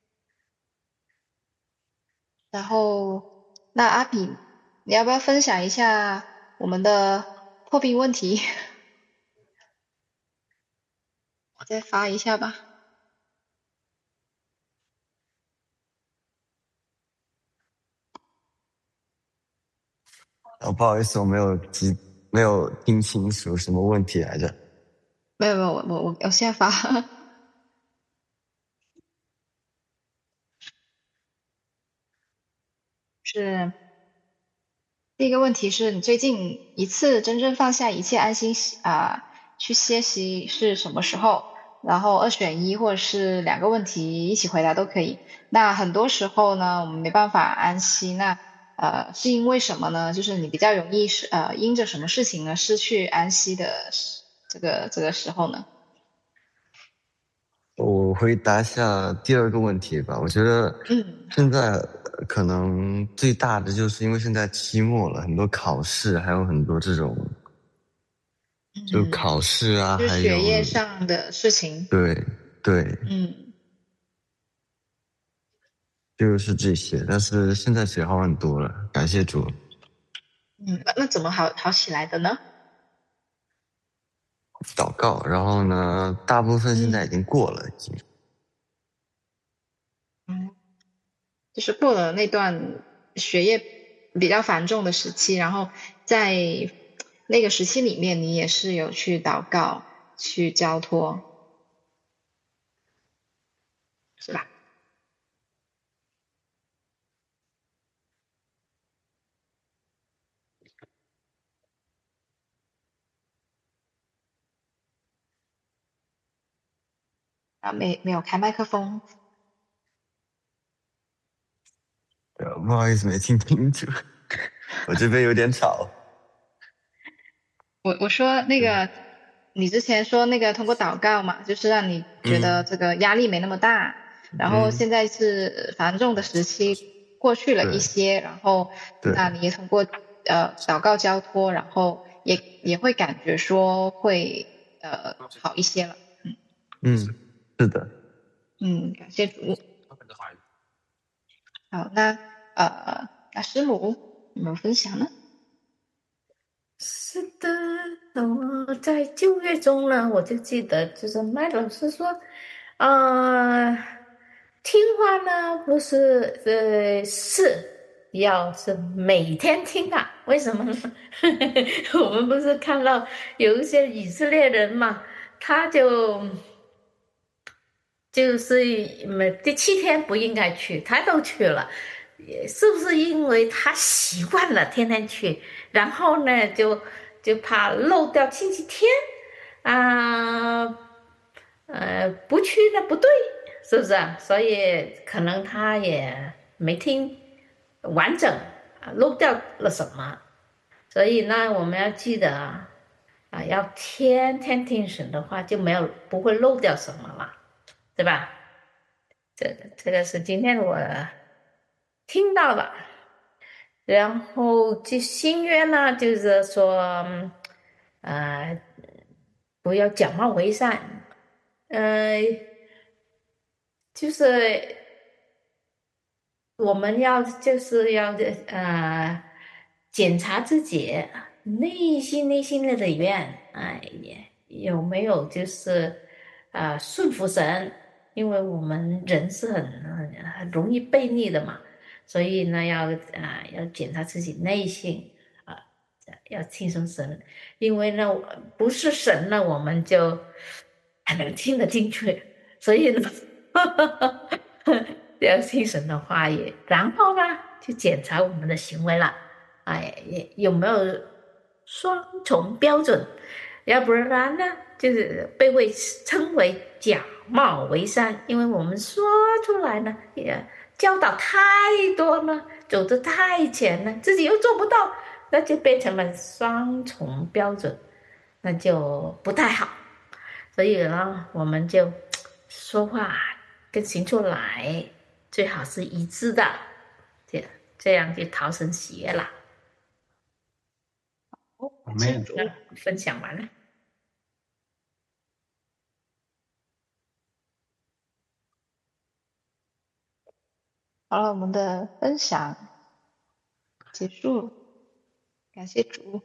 Speaker 3: 然后，那阿比，你要不要分享一下我们的破冰问题？我再发一下吧。
Speaker 7: 哦，不好意思，我没有记，没有听清楚什么问题来着。
Speaker 3: 没有没有，我我我我现在发。是第一个问题是你最近一次真正放下一切安心啊、去歇息是什么时候？然后二选一或者是两个问题一起回答都可以。那很多时候呢，我们没办法安息，那呃是因为什么呢？就是你比较容易是呃因着什么事情呢失去安息的这个这个时候呢？
Speaker 7: 我回答一下第二个问题吧。我觉得
Speaker 3: 嗯
Speaker 7: 现在可能最大的就是因为现在期末了，很多考试，还有很多这种就
Speaker 3: 嗯，
Speaker 7: 考试啊，
Speaker 3: 就是
Speaker 7: 还有
Speaker 3: 学业上的事情。
Speaker 7: 对对，
Speaker 3: 嗯
Speaker 7: 就是这些。但是现在学好很多了，感谢主。
Speaker 3: 嗯，那那怎么好好起来的呢？
Speaker 7: 祷告，然后呢，大部分现在已经过了，已经。
Speaker 3: 嗯，就是过了那段学业比较繁重的时期，然后在那个时期里面，你也是有去祷告、去交托，是吧？啊，没没有开麦克风。
Speaker 7: 呃不好意思，没听清楚，我这边有点吵。
Speaker 3: 我我说那个，你之前说那个通过祷告嘛，就是让你觉得这个压力没那么大，然后现在是繁重的时期过去了一些，然后那你也通过呃祷告交托，然后也也会感觉说会呃好一些了。嗯
Speaker 7: 嗯，是的。
Speaker 3: 嗯，感谢主。好，那呃，那师母有没有分享呢？
Speaker 2: 是的，我在就业中呢，我就记得就是麦老师说，呃，听话呢不是呃是要是每天听啊？为什么呢？我们不是看到有一些以色列人嘛，他就就是每第七天不应该去，他都去了。是不是因为他习惯了天天去，然后呢就就怕漏掉星期天啊，呃不去那不对，是不是啊？所以可能他也没听完整啊，漏掉了什么。所以呢，我们要记得啊，啊要天天听神的话，就没有不会漏掉什么了，对吧？这个这个是今天我听到的。然后这心愿呢，就是说，呃，不要假冒为善，呃，就是我们要就是要呃检查自己内心内心的里面，哎、有没有就是啊、呃顺服神，因为我们人是很很很容易悖逆的嘛。所以呢，要啊、呃、要检查自己内心啊、呃，要听从神，因为呢不是神呢，我们就很能听得进去。所以呢， 要听神的话语，然后呢，就检查我们的行为了，哎，有没有双重标准？要不然呢，就是被会称为假冒为善，因为我们说出来呢，也教导太多了，走得太前了，自己又做不到，那就变成了双重标准，那就不太好。所以呢，我们就说话跟行出来，最好是一致的，这这样就讨神喜悦了。
Speaker 1: 我们
Speaker 2: 分享完了。
Speaker 3: 好了，我们的分享结束，感谢主。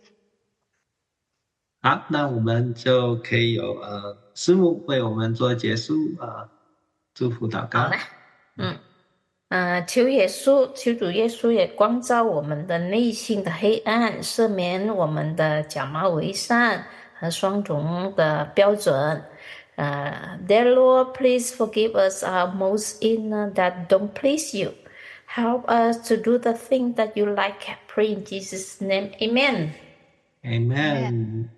Speaker 1: 好，那我们就可以有呃师母为我们做结束呃祝福祷告。
Speaker 2: 好嘞，嗯。呃，求耶稣，求主耶稣也光照我们的内心的黑暗，赦免我们的假冒为善和双重的标准。呃 Dear Lord, please forgive us our most sin that don't please you. Help us to do the thing that you like. Pray in Jesus' name. Amen.
Speaker 1: Amen.